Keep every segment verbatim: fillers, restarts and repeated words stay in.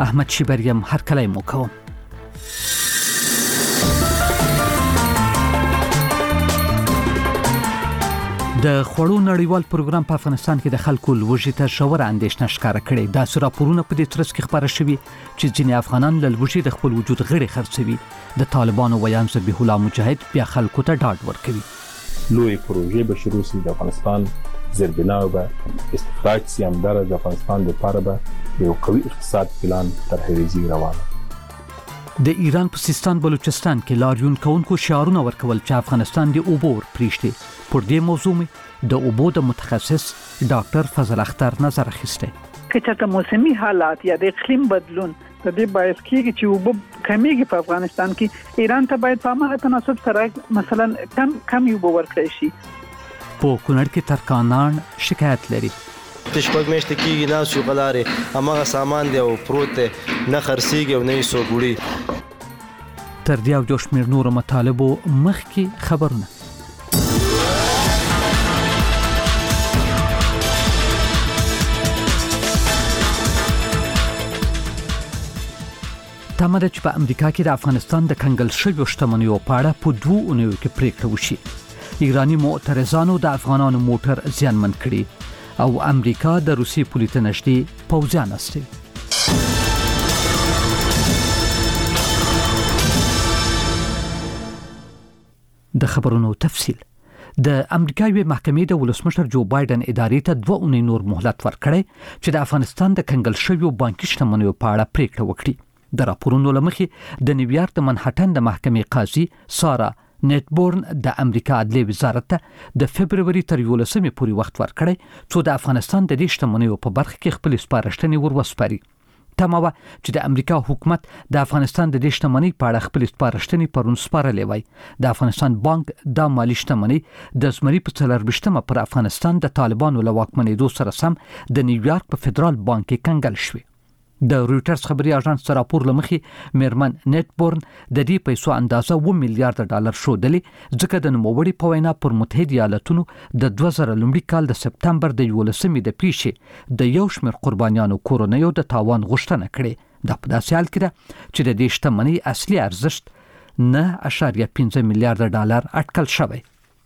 احمد شیبریم هرکلی مو کوم. د خوړو نړیوال پروګرام په افغانستان کې د خلکو لوږې ته ژوره اندېښنه ښکاره کړې. داسې راپورونه په دې ترڅ کې خپاره شوي چې ځینې افغانان له لوږې د خپل وجود غړي خرڅوي. د طالبانو ویان ذبیح الله مجاهد بیا خلکو ته ډاډ ورکوي. لوی پروژې به شروع شي د افغانستان زیربناو به استخراج سي، همدارس د افغانستان لپاره به یو قوي اقتصاد پلان طرحریزي روانه. د ایران په سیستان بلوچستان کې لاریون کوونکو شعارونه ورکول چې افغانستان د اوبو پریشتي. پر دې موضوع مې د اوبو د متخصص ډاکټر فضل اختر نظر اخیسته. که چېرته موسمي حالات یا د اقلیم بدلون د دې باعث کېږي چې اوبو کمیږي په افغانستان کې، ایران ته باید په هغه تناسب سره مثلا کم کم اوبو ورکړي شي. په کونړ کې ترکانان شکایت لري. تشپک میشته کېږي ناس یو غلارې هماغه سامان دی او پروت دی، نه خرڅېږي او نه یې څوک. تر دې او یو شمېر نورو مطالبو مخکې خبرونه. تمه ده چې په امریکا کې د افغانستان د کنګل شویو شتمنیو په اړه په دوو اونیو کې پریکړه وشي. ایرانی معترضانو د افغانانو موټر زیانمن کړي او امریکا د روسي پولې ته نږدې پوځیان استوي. د خبرونو تفصیل. د امریکا یوې محکمې د ولسمشر جو بایدن ادارې ته دوه اونۍ نور مهلت ورکړی چې د افغانستان د کنګل شویو بانکي شتمنیو په اړه پریکړه وکړي. د راپورونو لمخې د نیویارک د منهټن د محکمې قاضي سارا نیټبورن د امریکا عدلیې وزارت ته د فبرवरी تر یولسمې پورې وخت ورکړی څو د افغانستان د دې شتمنیو په برخه کې خپل سپارښتنې وروسپاري. تمه وه چې د امریکا حکومت د افغانستان د دې شتمنۍ په اړه خپل سپارښتنې پرون سپارلې وای. د افغانستان بانک د مالی شتمنۍ د زمري په څلرویشتمه پر افغانستان د طالبانو له واکمنېدو سره سم د نیویارک په فدرال بانک کې کنګل شوی. د رویټرز خبري اژانس راپور لمخې میرمن نیټبورن د دې پیسو اندازه اوه میلیارډ ډالر شودلې، ځکه د نوموړي په وینا پر متحده ایالاتونو د دوه زره لومړي کال د سپتمبر د یولسمې د پیښې د یو شمېر قربانیانو کورنیو د تاوان غوښتنه کړې. دا په داسې حال کې ده چې د دې شتمنۍ اصلي ارزښت نه اشاریه پنځه میلیارډ ډالر اټکل شوی.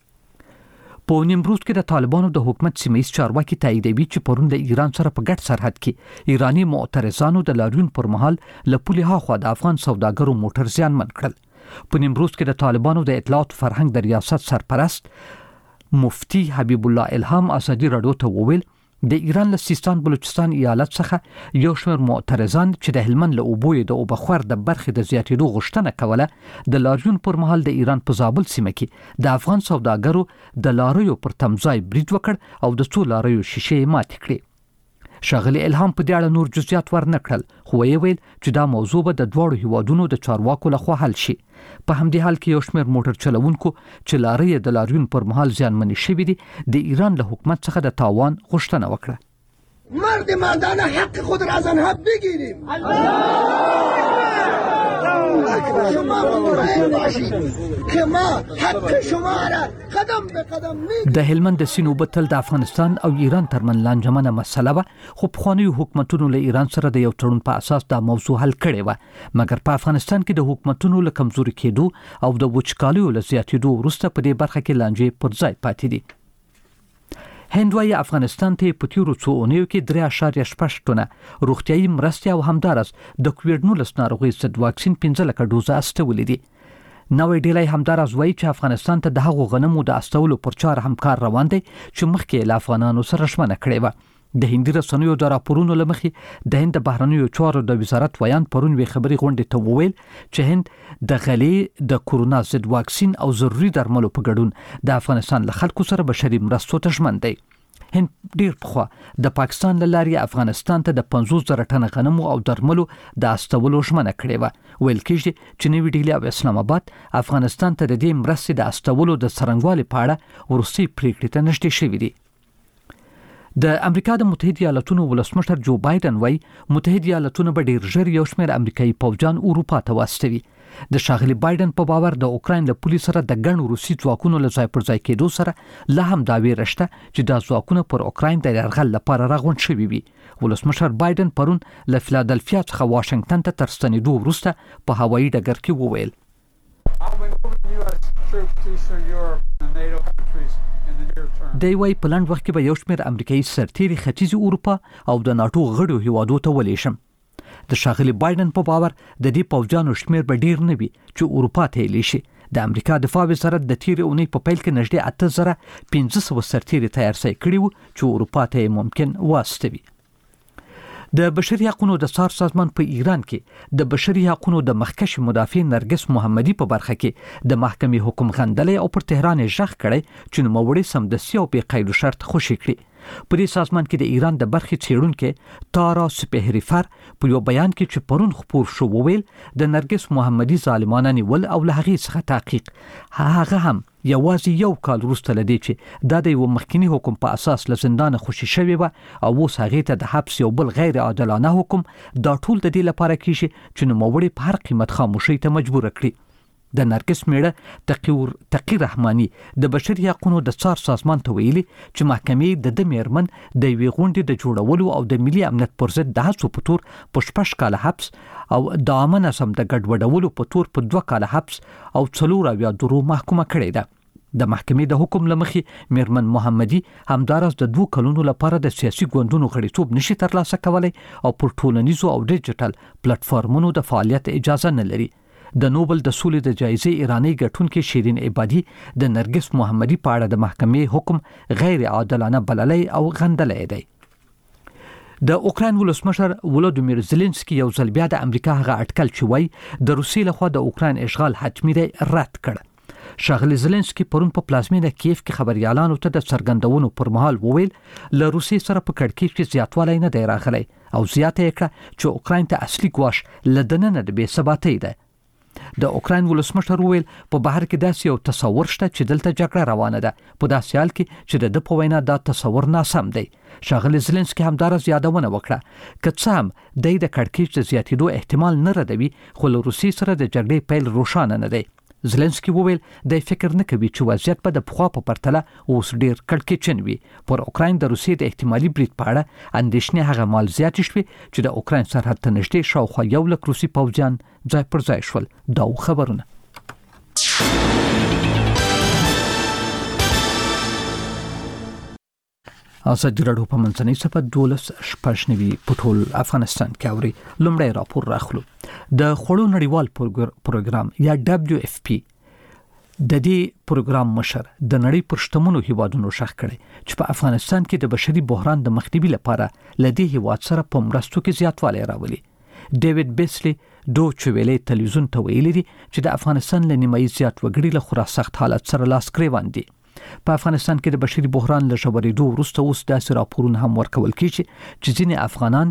په نیمروز کې د طالبانو د حکومت سیمه‌ایز چارواکي تاییدوي چې پرون د ایران سره په ګډ سرحد کې ایرانی معترضانو د لاریون پر مهال له پولې هاخوا د افغان سوداګرو موټر زیانمن کړل. په نیمروز کې د طالبانو د اطلاعات فرهنګ د ریاست سرپرست مفتی حبیب الله الهام ازادي راډیو ته وویل د ایران له سیستان بلوچستان ایالت څخه یو شمېر معترضان چې د هلمند له اوبو د اوبخور د برخې د زیاتېدو غوښتنه کوله د لاریون پر مهال د ایران په زابل سیمه کې د افغان سوداګرو د لاریو پر تمځای برید وکړ او د څو لاریو شیشې ماتې کړې. ښاغلي الهام په دې اړه نور جزئیات ورنه کړل، خو یې ویل چې دا موضوع به د دواړو هیوادونو د چارواکو لخوا حل شي. په همدې حال کې یو شمېر موټر چلوونکو چې لارې د لاریون پر مهال زیانمنې شوي دي د ایران له حکومت څخه د تاوان غوښتنه وکړه. مرد مردانه حق خود را از آنها بگیریم. شما مطمئن باشید که ما حق شما را قدم به قدم میگیریم. د هلمند د سیند اوبه تل د افغانستان او ایران ترمن لانجمنه مسله وه، خو پخوانیو حکومتونو له ایران سره د یو تړون په اساس دا موضوع حل کړې وه، مګر په افغانستان کې د حکومتونو له کمزوري کېدو او د وچکالیو له زیاتېدو وروسته په دې برخه کې لانجې پر ځای پاتې دي. هندوای افغانستان ته په تیرو څو اونیو کې درې اشاریه شپږ ټنه روغتیایي مرستې او همدارس د کوویډ نولس ناروغۍ ضد واکسین پنځه لکه ډوزه استولې دي. نوې ډیلی همدارس وایي چې افغانستان ته د هغو غنمو د استولو پر چاره هم کار روان دی چې مخکې له افغانانو سره ژمنه کړې وه. د هندي رسنیو د راپورونو له مخې د هند د بهرنیو چارو د وزارت ویان پرون یوې خبري غونډې ته وویل چې هند د غلې د کورونا ضد واکسین او ضروري درملو په ګډون د افغانستان له خلکو سره بشري مرستو ته ژمن دی. هند ډیر پخوا د پاکستان له لارې افغانستان ته د پنځوس زره ټنه غنمو او درملو د استولو ژمنه کړې وه. ویل کېږي چې نوې ډیلي او اسلام آباد افغانستان ته د دې مرستې د استولو د څرنګوالي په اړه وروستۍ پریکړې ته نږدې شوي دي. د امریکا د متحده ایالاتونو ولسمشر جو بایدن وایي متحده ایالاتونه به ډیر ژر یو شمېر امریکایي پوځیان اروپا ته واستوي. د ښاغلي بایدن په باور د اوکراین له پولي سره د ګڼو روسي ځواکونو له ځای پر ځای کېدو سره لا هم دا ویره شته چې دا ځواکونه پر اوکراین د یرغل لپاره راغونډ شوي وي. ولسمشر بایدن پرون له فیلادلفیا څخه واشنگټن ته تر ستنېدو وروسته په هوایي ډګر کې وویل دی وايي په لنډ وخت کې به یو شمېر امریکایي سرتیري ختیځې اروپا او د ناټو غړو هیوادو ته ولېږم. د ښاغلي بایدن په باور د دې پوځیانو شمېر به ډیر نه وي چې اروپا ته یې لیشي. د امریکا دفاع وزارت د تیرې اونۍ په پیل کې نږدې اته زره پنځه سوه سرتیري تیار سوي کړي وو چې اروپا ته یې ممکن واستوي. د بشري حقوقو د څار سازمان په ایران کې د بشري حقوقو د مخکښ مدافع نرګس محمدي په برخه کې د محکمې حکم غندلې او پر تهران یې ژغ کړی چې نوموړي سمدستي او بې قید شرط خوشي کړي. په دې سازمان کې د ایران د برخې څېړونکي تارا سپهریفر په یو بیان کې چې پرون خپور شو وویل د نرګس محمدي ظالمانه نیول او له هغې څخه تحقیق هغه هم یوازې یو کال وروسته له دې چې دا د یو مخکني حکم په اساس له زندانه خوشي شوې وه او اوس هغې ته د حبس یو بل غیر عادلانه حکم دا ټول د دې لپاره کیږي چې نوموړي په هر قیمت خاموشۍ ته مجبوره کړي. د نرګس میړه تقی تقی رحماني د بشري حقوقو د څار سازمان ته ویلي چې محکمې د د میرمن د یوې غونډې د جوړولو او د ملي امنیت پر ضد د هڅو په تور په شپږ کاله حبس او د عامه نظم د ګډوډولو په تور په دوه کاله حبس او څلور اویا درو محکومه کړې ده. د محکمې د حکم له مخې میرمن محمدي همداراز د دوه کلونو لپاره د سیاسي ګوندونو غړیتوب نشي ترلاسه کولی او پر ټولنیزو او ډیجیټل پلیټ فارمونو د فعالیت اجازه نه لري. د نوبل د سولې د جایزې ایرانی ګټونکې شیرین عبادي د نرګس محمدي په اړه د محکمې حکم غیر عادلانه بللی او غندلی دی. د اوکراین ولسمشر ولودیمیر زيلنسکي یو ځل بیا د امریکا هغه اټکل چې وایي د روسیې لخوا د اوکراین اشغال حتمي دی رد کړ. ښاغلي زيلنسکي پرون په پلازمینه کیف کې خبريالانو ته د څرګندونو پر مهال وویل له روسیې سره په کړکېچ کې زیاتوالی نه دی راغلی او زیاته یې کړه چې اوکراین ته اصلي ګواښ له دننه د بې ثباتۍ ده. د اوکراین ولسمشر وویل په بهر کې داسې یو تصور شته چې دلته جګړه روانه ده په داسې حال کې چې د ده په وینا دا تصور ناسم دی. ښاغلي زيلنسکي همداراز یادونه وکړه که څه هم دی د کړکېچ د زیاتېدو احتمال نه ردوي خو له روسیې سره د جګړې پیل روښانه نه دی. زيلنسکي وویل د فکر نه کوي چې وضعیت به د پخوا په پرتله اوس ډیر کړکېچن وي. پر اوکراین د روسیې د احتمالي برید په اړه اندېښنې هغه مال زیاتې شوې چې د اوکراین سرحد ته نږدې شاوخوا یو لک روسي پوځیان ځای پر ځای شول. دا خبرونه ازادي راډیو په منځنۍ صفحه دولس شپږ نوي په ټول افغانستان کې اوري. لومړی راپور راخلو. د خوړو نړیوال پروګرام یا دبليو اف پی د دې پروګرام مشر د نړۍ پر شتمنو هیوادونو شخ کړي چې په افغانستان کې د بشري بحران د مخنیوي لپاره لدې هیواد سره په مرستو کې زیاتوالی راولي. ډیوډ بیسلی دوچ ویلې تلویزیون ته ویلي دي چې د افغانستان له نیمایي زیات وګړي له خورا سخت حالت سره لاس ګریوان دي. په افغانستان کې د بشري بحران له ژورېدو وروسته اوس داسې راپورونه هم ورکول کېږي چې ځینې افغانان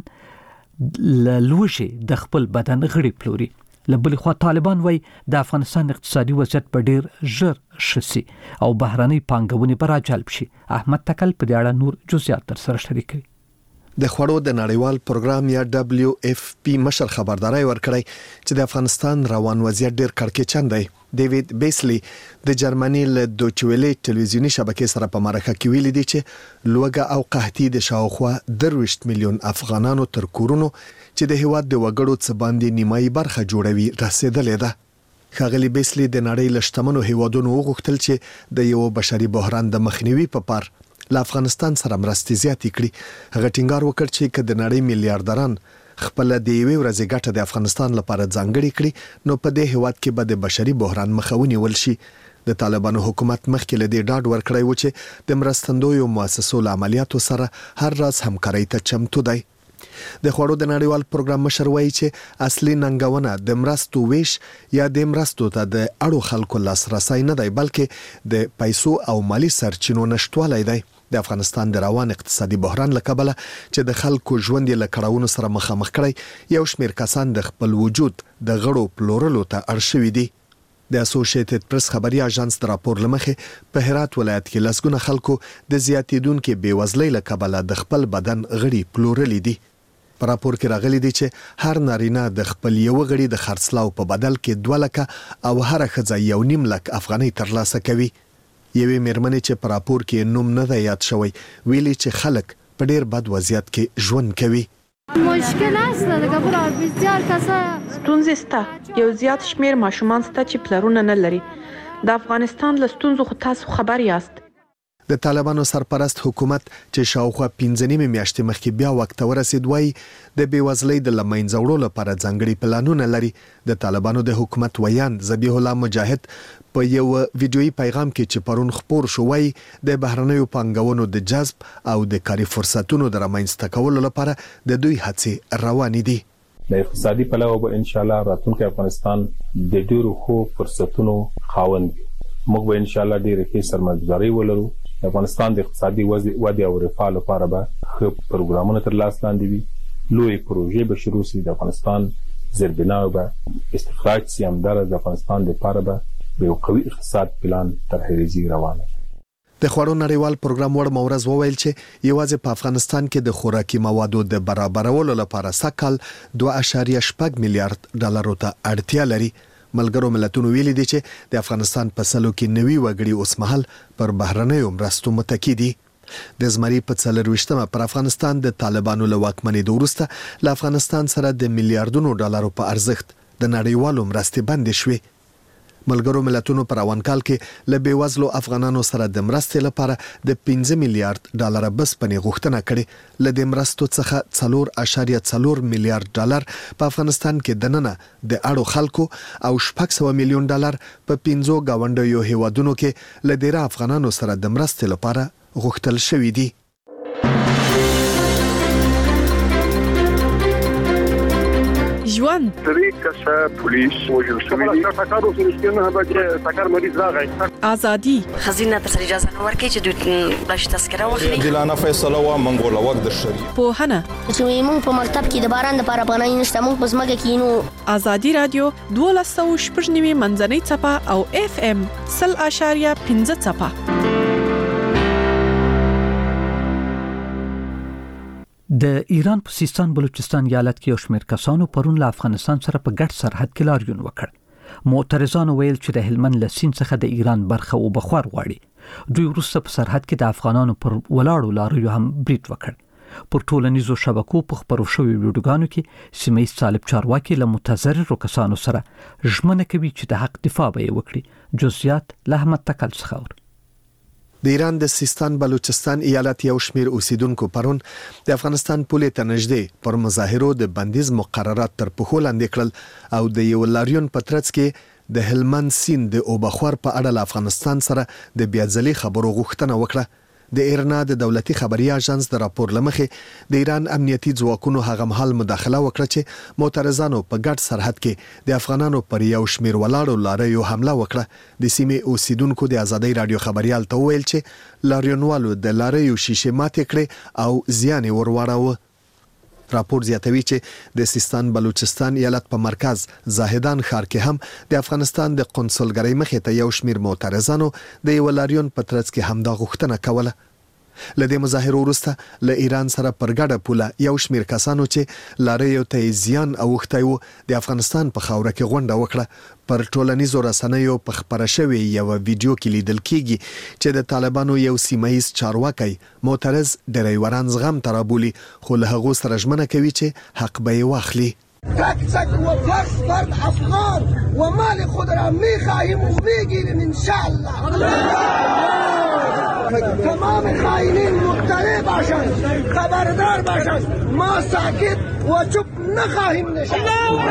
له لوږې د خپل بدن غړي پلوري. له بلې خوا طالبان وایي د افغانستان اقتصادي وضعیت به ډیر ژر ښه شي او بهرنۍ پانګونې به راجلب شي. احمد تکل په دې اړه نور جزئیات در سره شریک کړي. د خوړو د نړیوال پروګرام یا دبليو اف پی مشر خبرداري ورکړی چې د افغانستان روان وضعیت ډیر کړکېچن دی. ډیوډ بیسلی د جرمني له دوچ ویلې ټلویزیونی شبکې سره په مرکه کې ویلي دي چې لوږه او قحطي د شاوخوا درویشت میلیون افغانانو تر کورونو چې د هیواد د وګړو څخه باندې نیمایي برخه جوړوي رسیدلې ده. ښاغلي بیسلی د نړۍ له شتمنو هیوادونو وغوښتل چې د یو بشري بحران د مخنیوي په پار له افغانستان سره مرستې زیاتې کړي. هغه ټینګار وکړ چې که د نړۍ میلیارډران خپل د یوې ورځې ګټه د افغانستان لپاره ځانګړې کړي نو په دې هیواد کې به د بشري بحران مخه ونیول شي. د طالبانو حکومت مخکې له دې ډاډ ورکړی و چې د مرستندویو مؤسسو له عملیاتو سره هر راز همکارۍ ته چمتو دی. د خوړو د نړیوال پروګرام مشر وایي چې اصلي ننګونه د مرستو ویش یا د مرستو ته د اړو خلکو لاسرسي نه دی بلکې د پیسو او مالی سرچینو نشټوالی دی. د افغانستان د روان اقتصادي بحران لکبله چې د خلکو ژوند له کړهونو سره مخامخ کړي یو شمېر کسان د خپل وجود د غړو پلورلو ته اړ شوي دي. د اسوسییټډ پریس خبري اژانس د راپور لمخې په هرات ولایت کې لسګونه خلکو د زیاتیدونکو بیوزلۍ لکبله د خپل بدن غړي پلورلي دي. په راپور کې راغلي دي چې هر نارینه د خپل یو غړي د خرڅلاو په بدل کې دوه لکه او هر ښځه یو نیم لک افغانۍ ترلاسه کوي. یوې میرمنې چې په راپور کې نوم نه دی یاد شوی ویلي چې خلک په ډیر بد وضعیت کې ژوند کوي. مشکل است دغه برار بسیار کسا ستونزې سته. یو زیات شمیر ماشومان سته چې پلرونه نه لري. د افغانستان له ستونزو خو تاسو خبر یاست. د طالبانو سرپرست حکومت چې شاوخوا پنځه نیمه میاشتې مخکې بیا وخت ورسید وای د بیوزلۍ د لمنځه وړلو لپاره ځانګړي پلانونه لري. د طالبانو د حکومت ویان ذبیح الله مجاهد په یو ویډیويي پیغام کې چې پرون خپور شو وای د بهرنیو پانګونو د جذب او د کاري فرصتونو د رامنځته کولو لپاره د دوی هڅې روانې دي. د اقتصادي پلوه به ان شاء الله راتلونکي افغانستان د ډیرو خو فرصتونو خاوند وي. موږ به ان شاء الله ډیره کې سرمایه‌ګذاري ولرو. د افغانستان د اقتصادي وده او رفاه لپاره به ښه پروګرامونه تر لاس لاندې وي. لوی پروژې به شروع شي. د افغانستان زیربنا به استخراج سي همدارس د افغانستان لپاره به یو قوي اقتصاد پلان طرحریزي روانه. د خوړو نړیوال پروګرام وړ مورز وویل چې یوازې په افغانستان کې د خوراکي موادو د برابرولو لپاره سکهال دوه اعشاریه شپږ میلیارډ ډالرو ته اړتیا لري. ملګرو ملتونو ویلي دي چې د افغانستان په سلو کې نوي وګړي اوس مهال پر بهرنیو مرستو متکی دي. د زمري په څلرويشتمه پر افغانستان د طالبانو له واکمنۍ وروسته له افغانستان سره د میلیارډونو ډالرو په ارزښت د نړیوالو مرستې بندې شوې. ملګرو ملتونو پر روان کال کې له بیوزلو افغانانو سره د مرستې لپاره د پنځه میلیارډ ډالر بسپنې غوښتنه کړې. له دې مرستو څخه څلور اعشاریه څلور میلیارډ ډالر په افغانستان کې دننه د اړو خلکو او شپږ سوه میلیون ډالر په پنځو گاونډیو هیوادونو کې له ډیره افغانانو سره د مرستې لپاره غوښتل شوی دي. ژوند طریق کسا پولیس وجل شوی دی. سکارو سرشتنه به سکار مریض راغی. ازادي خزینه تر اجازه نه ورکړي چې دوی بلش تذکره واخلي. دلانه فیصله و منګول وخت د شری. په هنه چې موږ په مکتب کې د باران لپاره پناه نشته موږ په زمګه کې نو. ازادي رادیو دوه سوه شپږ نیمه منځنۍ چپه او اف ام صفر اعشاریه پنځه چپه. د ایران په سیستان بلوچستان ایالت کې یو شمېر کسانو پرون له افغانستان سره په ګډ سرحد کې لاریون وکړ. معترضانو ویل چې د هلمند له سیند څخه د ایران برخه او بخور غواړي. دوی وروسته په سرحد کې د افغانانو پر ولاړو لاریو هم برید وکړ. پر ټولنیزو شبکو په خبرو شویو ویډیوګانو کې سیمه ییز طالب چارواکي له متضررو کسانو سره ژمنه کوي چې د حق دفاع به یې وکړي. جزئیات له احمد تکل څخه. د ایران د سیستان بلوچستان ایالت یو شمیر اوسیدونکو پرون د افغانستان پولې ته نږدې پر مظاهرو د بندیز مقررات تر پښو لاندې کړل او د یو لاریون په ترڅ کې د هلمند سیند د اوبخور په اړه له افغانستان سره د بیاځلي خبرو غوښتنه وکړه. د ایرنا د دولتي خبري اژانس د راپور لمخې د ایران امنیتي ځواکونو هغه مهال مداخله وکړه چې معترضانو په ګډ سرحد کې د افغانانو پر یو شمیر ولاړو لاریو حمله وکړه. د سیمې اوسیدونکو د ازادۍ رادیو خبريال ته ویل چې لاریونوالو د لاریو شیشه ماتې کړې او زیان ورواړاوه. راپور زیاتوي چې د سیستان بلوچستان ایالت په مرکز زاهدان ښار کې هم د افغانستان د قونسلګرۍ مخې ته یو شمیر معترضانو د یو لاریون په ترڅ کې همدا غوښتنه کوله. لدې مظاهرو وروسته له ایران سره پر ګډه پوله یو شمیر کسانو چې لاریو ته زیان اوښتی وو د افغانستان په خاوره کې غونډه وکړه. پر ټولنیزو رسنیو په خبره شوې یو ویډیو کې لیدل کیږي چې د طالبانو یو سیمایي چارواکي معترض ډریوران زغم ترابولي خو له هغه سره ژمنه کوي چې حق به یې واخلي. تک تک و فرد فرد افغان و مال خود را میخواهیم و میگیریم انشاءالله. تمام خائنین مطلع باشند، خبردار باشند، ما ساکت و چوپ نخواهیم نشست.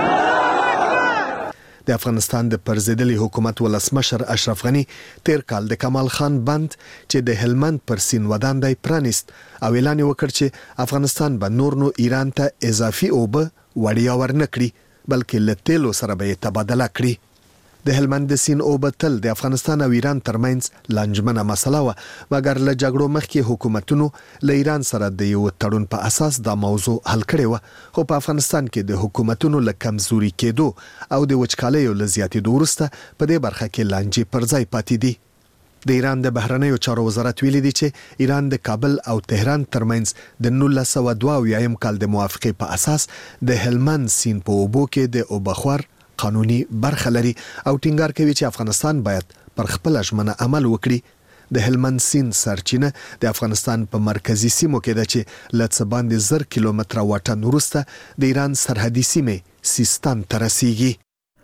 د افغانستان د پرزیدلی حکومت ولسمشر اشرف غنی تیر کال د کمال خان بند چې د هلمند پر سین ودان دی پرانیست او اعلان وکړ چې افغانستان به نور نو ایران ته اضافي اوبه وړیا ورنکړي بلکې له تیلو سره به تبادله کړي. د هلمند د سین اوبه تل د افغانستان او ایران ترمنځ لنجمنه مسله و مګر له جګړو مخکې حکومتونو له ایران سره د یو تړون په اساس دا موضوع حل کړې و خو په افغانستان کې د حکومتونو له کمزوري کېدو او د وچکالیو له زیاتېدو وروسته په دې برخه کې لانجې پر ځای پاتې دي. د ایران د بهرنیو چارو وزارت ویلي دی چې ایران د کابل او تهران ترمنځ د نولس سوه دوه اویایم کال د موافقې په اساس د هلمند سیند په اوبو کې د اوبخور قانوني برخه لري او ټینګار کوي چې افغانستان باید پر خپل ژمنه عمل وکړي. د هلمند سیند سرچینه د افغانستان په مرکزی سیمو کې ده چې له څه باندې زر کیلومتره واټن وروسته د ایران سرحدي سیمې سیستان ته رسیږي.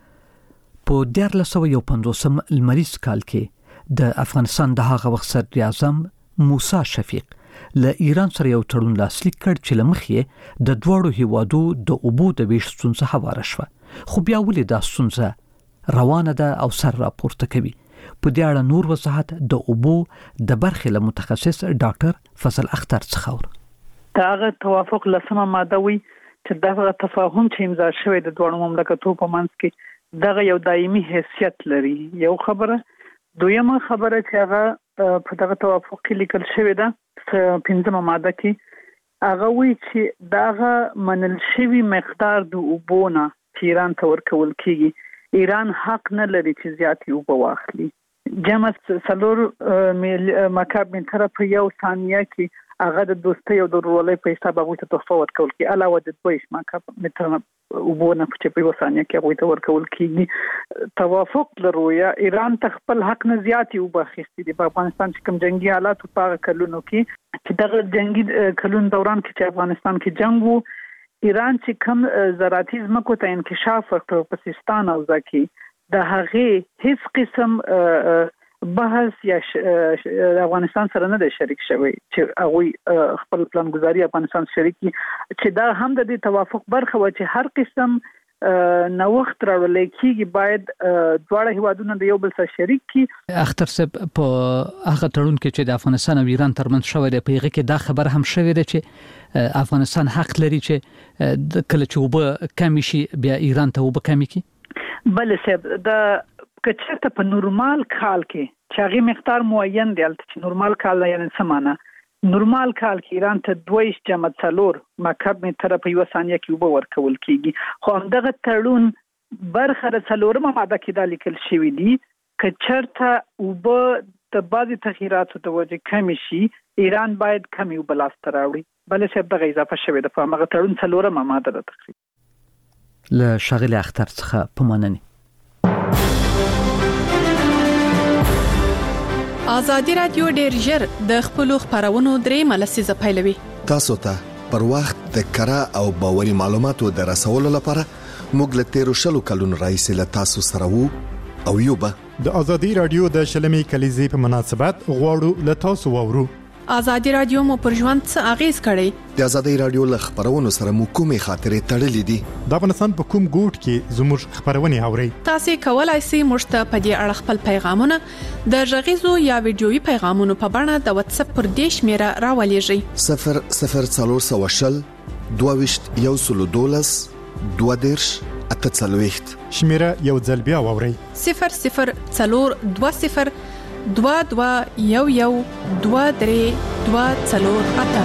په دیارلس سوه یو پنځوسم لمریز کال کې د افغانستان د هغه وخت صدر اعظم موسی شفیق له ایران سره یو تړون لاسلیک کړ چې له مخې د دواړو هیوادو د اوبو د ویش ستونزه هواره شوه. خو بیا ولې دا ستونزه روانه ده او سر راپورته کوي؟ په دې اړه نور وضاحت د اوبو د برخې له متخصص ډاکټر فضل اختر څخه اورو. دغه توافق لسمه ماده وی چې دغه تفاهم چې امضا شوی د دوه مملکتونو په منځ کې دغه یو دایمي حیثیت لري. یو خبره. دویمه خبره چې هغه په دغه توافق کې لیکل شوی ده پنځمه ماده کې هغه وی چې دغه منل شوی مقدار د اوبونه چې ایران ته ورکول کیږي ایران حق نه لري چې زیاتې اوبه واخلي. جمع څلور مکعب متره په یو ثانیه کې هغه د دوستۍ او د ورورولۍ په حساب هغوی ته تحفه ورکول کیږي علاوه د دوه مکعب متره اوبه نه چې په یو ثانیه کې هغوی ته ورکول کیږي. توافق لرو یا ایران ته خپل حق نه زیاتې اوبه اخیستي دي. په افغانستان کې کوم جنگي حالات په هغه کلونو کې چې دغه جنگي کلون دوران کې چې افغانستان کې جنگ وو ایران چې کوم زراعتي ځمکو ته انکشاف ورکړ په سیستان او ځکه د هغه هیڅ قسم بحث یا افغانستان سره نه دی شریک شوی چې هغه خپل پلان گزاري افغانستان شریکي چې دا هم د دې توافق برخه و چې هر قسم نوښت راولای کیږي باید دواړه هیوادونه د یو بل سره شریک کی. اختر صاحب په هغه تړون کې چې د افغانستان او ایران ترمنځ شوی دی په هغه کې دا خبر هم شوی دی چې افغانستان حق لري چې کله چې وب کمی شي بیا ایران ته وب کمی کی. بل صاحب د کچته په نورمال کال کې چې هغه مقدار معین دی چې نورمال کال یعنی سمانه نورمال کال کې ایران ته دویش جمع څلور مکعب متره په یو ثانیه کې اوبه ورکول کیږي. خو همدغه تړون برخه د څلورمه ماده کې د لیکل شوی دی چې چرته اوبه د بعضي تغییراتو د وجې کم شي ایران باید کمی اوبه لاسته راوړي. بل څه دغه اضافه شوی د په هغه تړون څلورمه ماده ده. تقریبا له شاغل اختر څخه په مننه. ازادي رادیو ډېر ژر د خپل خبرونو درې ملسیزه پیلوي. تاسو ته پر وخت د کره او باوري معلوماتو د رسولو لپاره موږ له تیرو شلو کلونو راهیسې له تاسو سره وو او یو به د ازادي رادیو د شلمي کلیزې په مناسبت غواړو له تاسو وورو. ازادي رادیو مو پر ژوند څه اغیز کړی؟ د ازادي رادیو له خبرونو سره مو کومې خاطرې تړلې دي؟ د افغانستان په کوم ګوټ کې زموږ خبرونه اورئ؟ تاسو کولای شئ موږ ته په دې اړه خپل پیغامونه د غږیزو یا ویډیويي پیغامونو په بڼه د واتس اپ پر دیش میرا راولېږئ. صفر صفر څلور سوه شل دوه ویشت یو سلو دولس دوه دیرش اته څلوېښت. شمیره یو ځل بیا واورئ. صفر صفر څلور دوه صفر دوه دوه یو یو دوه درې دوه څلور اته.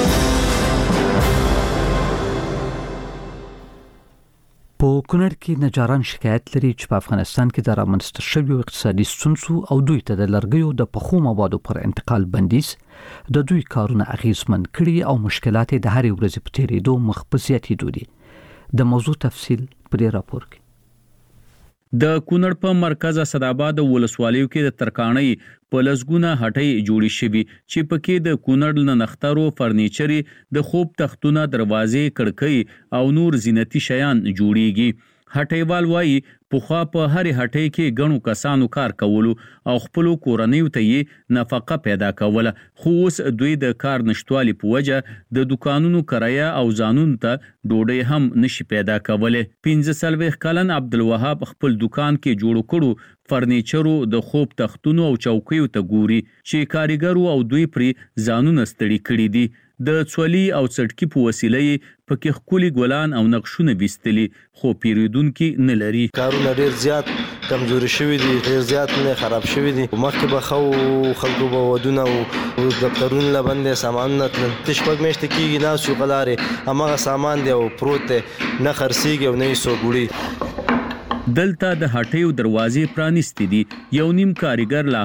په کونړ کې نجاران شکایت لري چې په افغانستان کې د رامنځته شویو اقتصادي ستونزو او دوی ته د لرګیو د پخو موادو پر انتقال بندیز د دوی کارونه اغیزمن کړي او مشکلات د هرې ورځې په تیریدو مخ په زیاتېدو دي. د موضوع تفصیل په دې راپور کې. د کونړ په مرکز اسداباد ولسوالیو کې د ترکاڼۍ په لسګونه هټۍ جوړې شوي چې پکې د کونړ نه نخترو فرنیچري د خوب تختونه دروازې کړکۍ او نور زینتي شیان جوړیږي. هټیوال وایي پخوا په هر هټۍ کې غنو کسانو کار کولو او خپل کورنیو ته یې نفقه پیدا کوله، خو اوس دوی د کار نشټوالي په وجه د دکانونو کرایه او ځانونو ته ډوډۍ هم نشي پیدا کوله. پنځه څلوېښت کلن عبدالوهاب خپل دکان کې جوړ کړو فرنیچرو د خوب تختونو او چوکیو ته ګوري چې کاریګرو او دوی پرې ځانونه ستړي کړي دي. د څولي او څټکی په وسیله پکې خولي ګلان او نقشونه وستلي خو پیریدونکو نه لري. کارونه ډیر زیات کمزوري شوی دي، ډیر زیات نه خراب شوی دي. مخکې به خو خلکو به ودونه او دفترونه لبندې سامان نه تل تشپک مشت کیږي نه سو غلاره هغه سامان دی او پروت نه خرسيږي او نه سو ګړي. دلته د هټیو دروازې پرانیستې دي. یو نیم کاریګر لا هم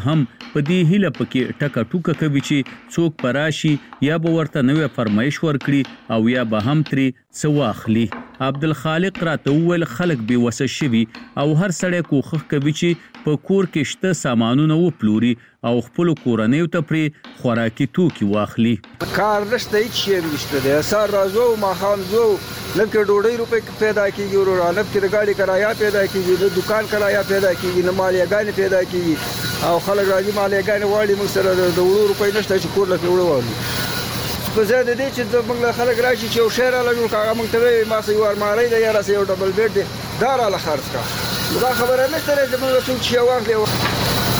په دې هیله پکې ټکه ټوکه کوي چې څوک پراشي یا به ورته نوې فرمایش ورکړي او یا به هم ترې څه واخلي. عبدالخالق راته وویل خلک بې وسه شوي او هر سړی کوښښ کوي چې په کور کې شته سامانونه وپلوري او خپلو کورنیو ته پرې خوراکي توکي واخلي. کار نشته، هیڅ شی نشته دی. سهار راځو ماښام ځو، نه پکې ډوډۍ روپۍ پیدا کېږي ورور، نه پکې د ګاډي کرایه پیدا کېږي، د دکان کرایه پیدا کېږي، نه مالیاګانې پیدا کېږي او خلک راځي مالیاګانې غواړي. موږ سره د وړو روپۍ نشته چې کور له پرې وړو والو. په ځای د دې چې موږ له خلک راشي چې یو شی راله جوړ کړه، موږ ته وایي ما سه یو المارۍ ده یا راسه یو ډبل بیډ دی، دا راله خرڅ کړه. دا خبره نشته دی چې موږ څوک شی واخلي.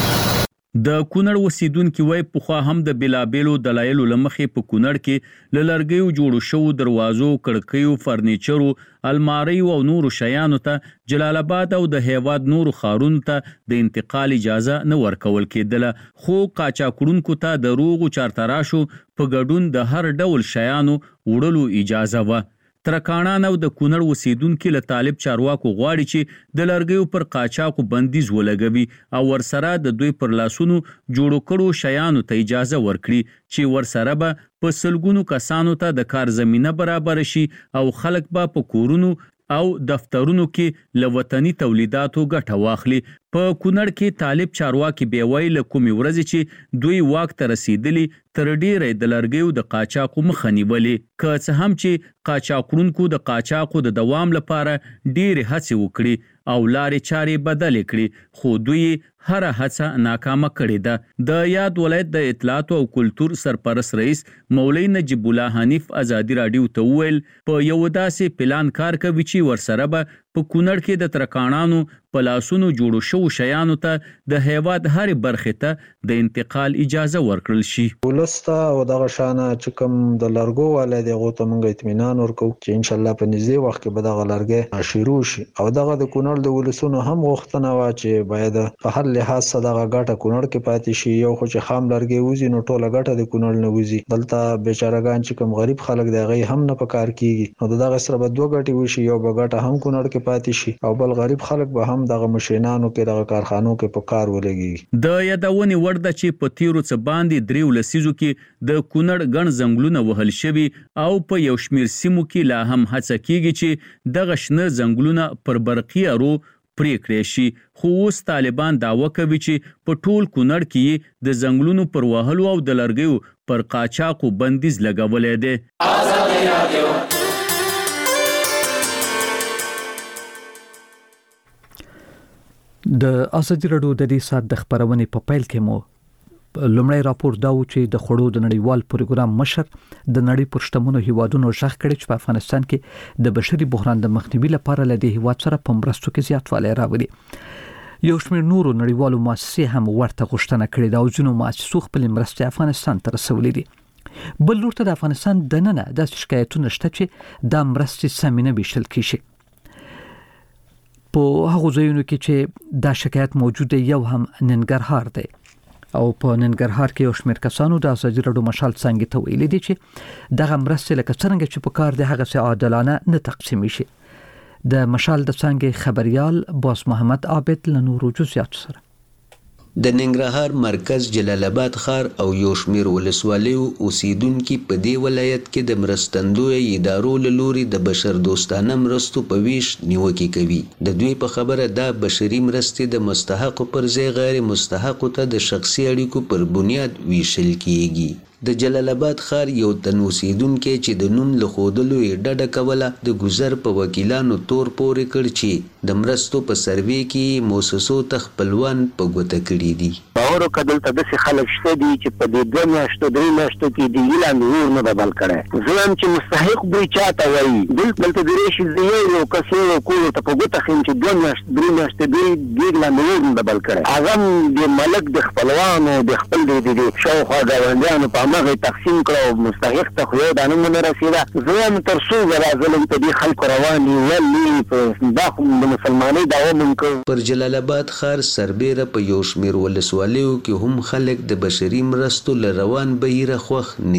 د کونړ اوسیدونکي وایي پخوا هم د بېلابېلو دلایلو له مخې په کونړ کې له لرګیو جوړو شوو دروازو، کړکیو، فرنیچرو، الماریو او نورو شیانو ته جلال آباد او د هیواد نورو ښارونو ته د انتقال اجازه نه ورکول کېدله، خو قاچاقړونکو ته د روغو چارتراشو په ګډون د هر ډول شیانو وړلو اجازه وه. ترکاڼان او د کونړ اوسیدونکي له طالب چارواکو غواړي چې د لرګیو پر قاچاقو بندیز ولګوي او ورسره د دوی پر لاسونو جوړو کړو شیانو ته اجازه ورکړي چې ورسره به په سلګونو کسانو ته د کار زمینه برابر شي او خلک به په کورونو او دفترونو کې له وطني تولیداتو ګټه واخلي. په کونړ کې طالب چارواکي بیا وایي له کومې ورځې چې دوی واک ته رسیدلي تر ډیره د لرګیو د قاچاقو مخه نیولې، که څه هم چې قاچاقړونکو د قاچاقو د دوام لپاره ډیرې هڅې وکړي او لارې چارې بدلې کړي، خو دوی هره هڅه ناکامه کړې ده. د یاد ولایت د اطلاعاتو او کلتور سرپرست رئیس مولوی نجیب الله حنیف ازادي راډیو ته وویل په یو داسې پلان کار کوي چې ورسره به په کونړ کې د ترکاڼانو په لاسونو جوړو شوو شیانو ته د هیواد هرې برخې ته د انتقال اجازه ورکړل شي. ولسته او دغه شانه چې کوم د لرګو والا دی هغو ته موږ اطمینان ورکوو چې انشاءالله په نږدې وخت کې به دغه لرګی شروع شي. او دغه د کونړ د ولسونو هم غوښتنه وه چې باید په هر لحاظ څه دغه ګټه کونړ کې پاتې شي. یو خو چې خام لرګی وځي نو ټوله ګټه د کونړ نه وځي، دلته بیچارهګان چې کوم غریب خلک دی هغوی هم نه په کار کېږي، نو د دغه سره به دوه ګټې وشي، یو به ګټه هم کونړ کې پاتې شي او بل غریب خلک به هم دغه مشینانو کې دغه کارخانو کې په کار ولګي. د یادونې وړ ده چې په تیرو څه باندې دریو لسیزو کې د کونړ ګڼ ځنګلونه وهل شوي او په یو شمېر سیمو کې لا هم هڅه کېږي چې دغه شنه ځنګلونه پر برقي ارو پرې کړی شي، خو اوس طالبان دعوه کوي چې په ټول کونړ کې د ځنګلونو پر وهلو او د لرګیو پر قاچاقو بندیز لګولی دی. د ازادي راډیو د دې ساعت د خبرونې په پیل کې مو لومړی راپور دا و چې د خوړو د نړیوال پروګرام مشر د نړۍ پر شتمنو هیوادونو ژغ کړی چې په افغانستان کې د بشري بحران د مخنیوي لپاره له دې هیواد سره په مرستو کې زیاتوالی راوړي. یو شمېر نورو نړیوالو مؤسسې هم ورته غوښتنه کړې ده او ځینو مؤسسو خپلې مرستې افغانستان ته رسولې دي. بل لور ته د افغانستان دننه داسې شکایتونه شته چې دا مرستې سمې نه ویشل کېږي. په هغو ځایونو کې چې دا شکایت موجود دی یو هم ننګرهار دی او په ننګرهار کې یو شمېر کسانو د ازادي راډیو مشال څنګه ته ویلي دي چې دغه مرستې لکه څنګه چې په کار دی هغه عادلانه نه تقسیم شي. د مشال د څنګه خبريال باز محمد عابد له نورو جزئیات سره د ننګرهار مرکز جلال آباد ښار او یو شمېر ولسوالیو اوسیدونکي په دې ولایت کې د مرستندوی ادارو له لوري د بشر دوستانه مرستو په ویش نیوکې کوي. د دوی په خبره دا بشري مرستې د مستحقو پر ځای غیر مستحقو ته د شخصي اړیکو پر بنیاد ویشل کیږي. د جلال آباد ښار یو تن اوسیدونکی چې د نوم له ښودلو یې ډډه کوله د ګذر په وکیلانو تور پورې کړ چې د مرستو په سروې کې موسسو ته خپلوان په ګوته کړي دي. باور وکړه دلته داسې خلک شته دي چې په دې دوه میاشتو درې میاشتو کې د اعلان نور نه بدل کړی. زه هم چې مستحق دوی چاته وایي دلته د ریشي زه یو کس یو کولو ته په ګوته ښیم چې دوه میاشتې درې میاشتې دوی د اعلان نور نه بدل کړی. هغه هم د ملک د خپلوانو د خپل د شاوخوا ګاونډیانو په همغه تقسیم کړو، مستحق ته خو یو دانه مو نه رسېده. زه هم تر څو ځله ظلم په دې خلکو روان یو ولې دا خو د مسلمانۍ دعوه مونږ کوو. پر جلال آباد ښار سربیره په یو شمېر ولسوالیو کې هم خلک د بشري مرستو له روان بهیره خوښ نه دي.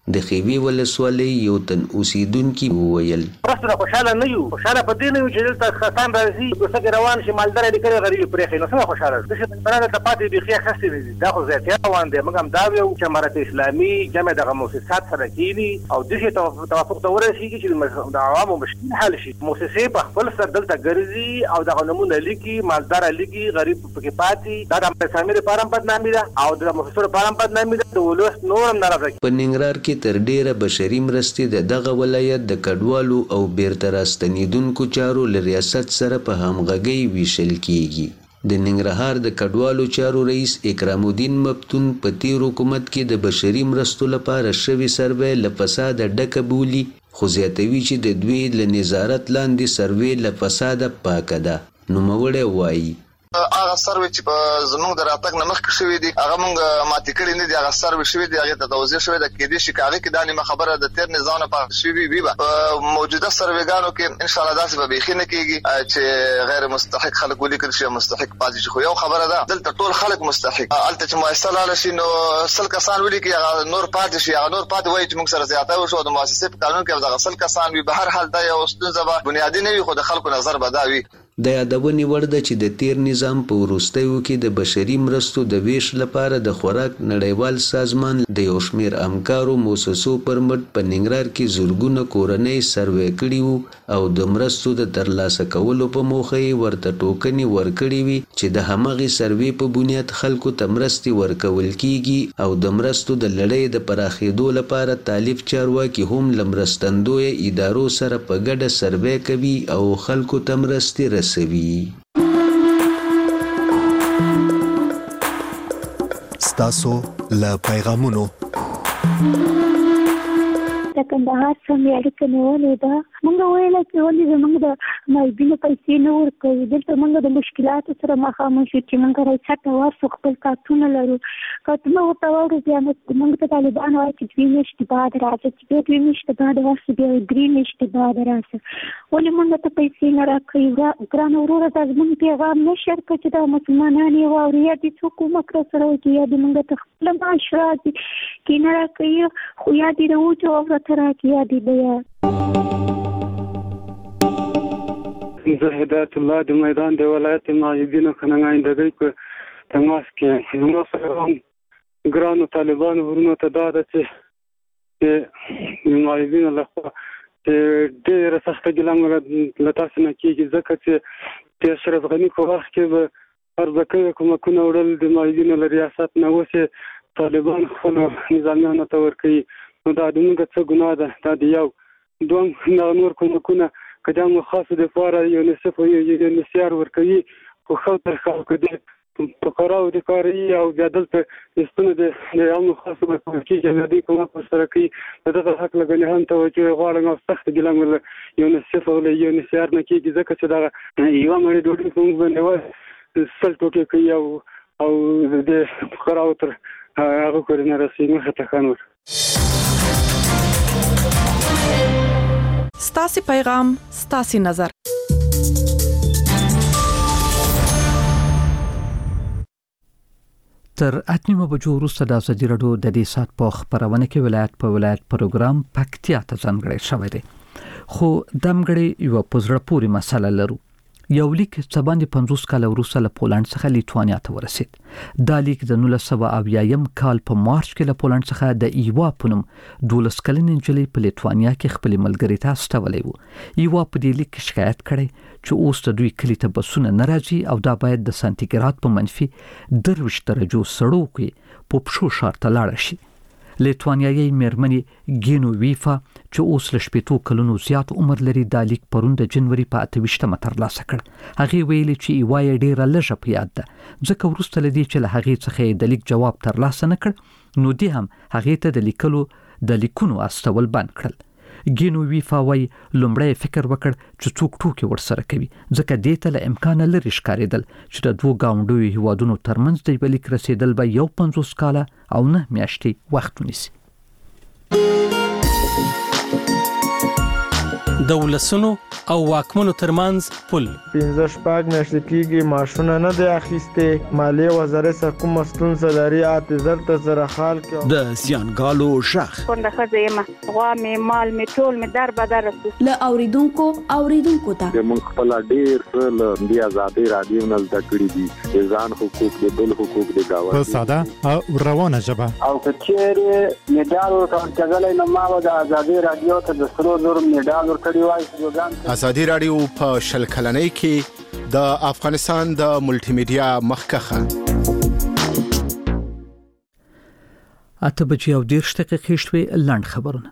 د خیوي ولسوالۍ یو تن اوسیدونکي وویل پرسته خوشاله نه یو خوشاله په دې نه یو چې دلته خسان راځي دوسه روان شي مالدار دي کړي غریب پرې خې نو څنګه خوشاله دي چې پرانه ته پاتې دي خې خسته دي دا خو زیاتیا روان دي موږ هم دا یو چې امارت اسلامي جمع دغه مؤسسات سره کېږي او د دې توافق ته ورسیږي چې د عوامو مشکل حل شي مؤسسې په خپل سر دلته ګرځي او دغه نمونه لیکي مالدار لیکي غریب پکې پاتې دا د اسلامي لپاره بدنامي ده او د مؤسسو لپاره بدنامي ده د ولوس نورم ناراضه په ننګرهار کې تر ډیره بشري مرستې د دغه ولایت د کډوالو او بیرته راستنیدونکو چارو له ریاست سره په همغږۍ ویشل کیږي د ننګرهار د کډوالو چارو رئیس اکرام الدین مفتون په تیر حکومت کې د بشري مرستو لپاره شوی سروې له فساده ډکه بولي خو زیاتوي چې د دوی له نظارت لاندې سروې له فساده پاکه ده نوموړی وایي هغه سروې چې په زموږ د راتګ نه مخکې شوي دي هغه موږ ماتې کړي نه دي هغه سروې شوي دي هغې ته توضیح شوې ده کېدای شي که هغې کې دا نیمه خبره د تېر نظام نه پاتې شوي وي به په موجوده سروېګانو کې انشاءالله داسې به بیخي نه کېږي چې غیر مستحق خلک ولیکل شي مستحق پاتې شي خو یو خبره ده دلته ټول خلک مستحق هلته چې مؤسسه لاړه شي نو سل کسان ولیکي هغه نور پاتې شي هغه نور پاتې وایي چې موږ سره زیاتی وشو د مؤسسې په قانون کې دغه سل کسان وي به هر حال دا یو ستونزه به بنیادي نه وي خو د خلکو نظر به دا وي د یادونې وړ ده چې د تیر نظام په وروستیو کې د بشري مرستو د ویش لپاره د خوراک نړیوال سازمان د یو شمېر همکارو مؤسسو پر مټ په ننګرهار کې زرګونه کورنۍ سروې کړي وو او د مرستو د ترلاسه کولو په موخه یې ورته ټوکنې ورکړې وي چې د همغې سروې په بنیاد خلکو ته مرستې ورکول کیږي او د مرستو د لړۍ د پراخېدو لپاره طالب چارواکي هم له مرستندویه ادارو سره په ګډه سروې کوي او خلکو ته مرستې رسوي ستاسو له پیغامونو د کندهار سم اړیکه نیولې ده موږ ویل چې ولې زموږ د مایبینو پیسې نه ورکوي دلته موږ د مشکلاتو سره مخامخ شو چې موږ راځه ورسو خپل کارتونه لرو کارتونه ورته وایو بیا موږ ته طالبان وایي چې دوی میاشتې بعد راځه چې بیا دوی میاشتې بعد ورسو بیا درې میاشتې بعد راځه ولې موږ ته پیسې نه راکوي ګرانه وروره دا زموږ پیغام نه شیر کړه چې دا مسلمانان یې واوري یا دې څوک کومک راسره وکړي یا دې موږ ته خپله معاش راځي کې نه راکوي خو یا دې راوچو او راته راکړي یا دې بیا زه هدایت الله د میدان د ولایت مجاهدینو خننګایندګۍ په تماس کې زما سره هم ګرانو طالبانو ورونو ته دا ده چې د مجاهدینو لخوا چې ډېره سخته ګیله موږ له تاسو نه کېږي ځکه چې د اشرف غني په وخت کې به ارزکوي کومکونه وړل د مجاهدینو له ریاست نه اوس یې طالبان خپلو نظامیانو ته ورکوي نو دا د موږ څه ګناه ده دا د یو دوم دغه نور کومکونه که دا مو خاصو دپاره یونیسف او یونیسیار ورکوي خو ښه تر ښه که د فقراو دپاره وي او بیا دلته ایستونه د عامو خاصو ورکول کېږي بیا دوی کومک ورسره کوي د دغه حق له ګنې هم توجه غواړم او سخته ګیله مو له یونیسف او له یونیسیار نه کېږي ځکه چې دغه یوه مړۍ ډوډۍ په موږ باندې وایي سل ټوټې کوي او او د فقراو تر هغه پورې نه رسوي مخې ته ښه نور ستاسي پیغام ستاسي نظر تر اتنیمه بجو وروسته د ازادي راډیو د دې سات په خبرونه کې ولایت په ولایت پروګرام پکتیا ته ځانګړی شوی دی خو دمګړی یو پزړه پوری مسله لرو یو لیک څباندې پنځوس کال وروسته له پولند څخه لیتوانیا ته ورسید دا لیک د نولس سوه اویایم کال په مارچ کې له پولند څخه د ایوا پونم دولس کلنې نجلۍ په لیتوانیا کې خپل ملګری ته استولې وو ایوا په دې لیک کې شکایت کړي چې اوس د دوی کلی ته بسونه نه راځي او دا باید د سانتیګراد په منفي درویشت درجو سړو کې په پښو ښار ته لاړ شي لیتوانیایي میرمنې ګینو ویفا چې اوس له شپېتو کلونو زیات عمر لري دا لیک پرون د جنوري په اته ویشتمه ترلاسه کړ هغې ویلي چې ایوا یې ډېره لږه په یاد ده ځکه وروسته له دې چې له هغې څخه یې د لیک جواب ترلاسه نه کړ نو دې هم هغې ته د لیکلو د لیکونو استول بند کړل ګینو ویفا وایي لومړی فکر وکړ چې څوک ټوکې ورسره کوي ځکه دې ته له امکانه لرې ښکارېدل چې د دوو ګاونډیو هیوادونو ترمنځ د یوه لیک رسېدل به یو پنځوس کاله او نه میاشتې وخت ونیسي د ولسونو او واکمنو ترمنځ پل. پنځه شپږ میاشتې کېږي ماشونه نه دی اخیستې. مالیې وزارت سره کومه ستونزه لري اته زر ته زره حال کې. د زیانګالو ژغ کونډه ښځه یم، غوا مې مال مې ټول مې در بدر رسو. له اوریدونکو اوریدونکو ته موږ خپل ډېر څه له دې ازادي رادیو نه زده کړي دي، د ځان حقوق د بل حقوق د گاونډي په ساده او روانه ژبه. او که چیرې میډال ورکړل نو ما د ازادي رادیو ته د سرو زرو میډال ورکړی وای. ازادي رادیو په شل کلنۍ کې د افغانستان د ملټي میډیا مخکخه. اته بجې او دېرش دقیقې شوې. لنډ خبرونه.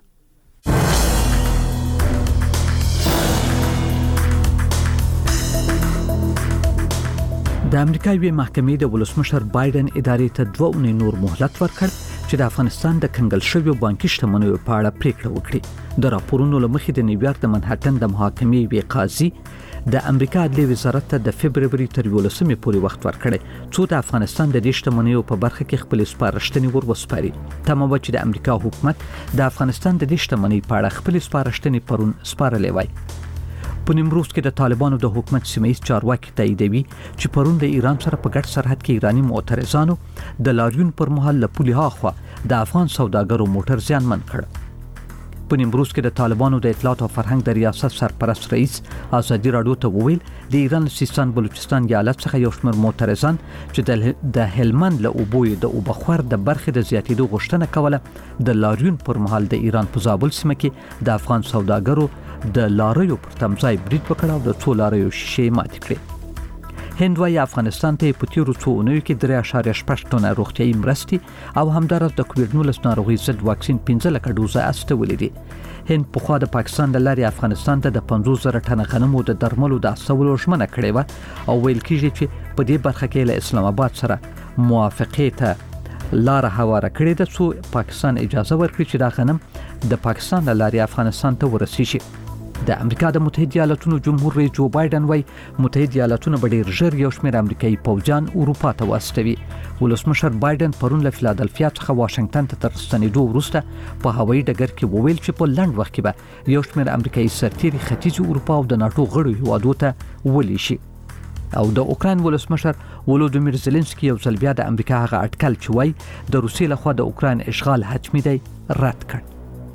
د امریکا یوې محکمې د ولسمشر بایدن ادارې ته دوه اونۍ نور مهلت ورکړ چې د افغانستان د کنګل شویو بانکي شتمنیو په اړه پریکړه وکړي. د راپورونو له مخې د نیویارک د منهټن د محاکمې یوې قاضي د امریکا عدلي وزارت ته د فبروري تر یولسمې پورې وخت ورکړی څو د افغانستان د دې شتمنیو په برخه کې خپل سپارښتنې ور وسپاري. تمه وه چې د امریکا حکومت د افغانستان د دې شتمنۍ په اړه خپل سپارښتنې پرون سپارلې وای. په نیمروز کې د طالبانو د حکومت سیمه‌ایز چارواکي تاییدوي چې پرون د ایران سره په ګډ سرحد کې ایرانی معترضانو د لاریون پر مهال له پولې هاخوا د افغان سوداګرو موټر زیانمن کړ. په نیمروز کې د طالبانو د اطلاعات او فرهنګ د ریاست سرپرست رئیس ازادي راډیو ته وویل د ایران سیستان بلوچستان ایالت څخه یو شمېر معترضان چې د هلمند له اوبو د اوبخور د برخې د زیاتېدو غوښتنه کوله د لاریون پر مهال د ایران په زابل سیمه کې د افغان سوداګرو د لاریو پر تمځای برید وکړ او د څو لاریو شیشې ماتې کړې. هند وايي افغانستان ته په تیرو څو اونیو کې درې اعشاریه شپږ ټنه روغتیايي مرستې او همداراز د کووډ نولس ناروغي ضد واکسین پنځه لکه ډوزه استولې دي. هند پخوا د پاکستان له لارې افغانستان ته د پنځوس زره ټنه غنمو د درملو د استولو ژمنه کړې وه او ویل کېږي چې په دې برخه کې له اسلام آباد سره موافقې ته لار هواره کړې ده څو پاکستان اجازه ورکړي چې دا غنم د پاکستان له لارې افغانستان ته ورسیږي. د امریکا د متحده ایالاتونو جمهور رئیس جو بایدن وايي متحده ایالاتونه به ډېر ژر یو شمېر امریکایي پوځیان اروپا ته واستوي. ولسمشر بایدن پرون له فیلادلفیا څخه واشنگټن ته تر ستنېدو وروسته په هوایي ډګر کې وویل چې په لنډ وخت کې به یو شمېر امریکایي سرتیري ختیځ اروپا او د ناټو غړو هیوادو ته ولیږي. او د اوکراین ولسمشر ولودیمیر زيلنسکي یو ځل بیا د امریکا هغه اټکل چې وایي د روسیې لخوا د اوکراین اشغال حتمي دی رد کړ.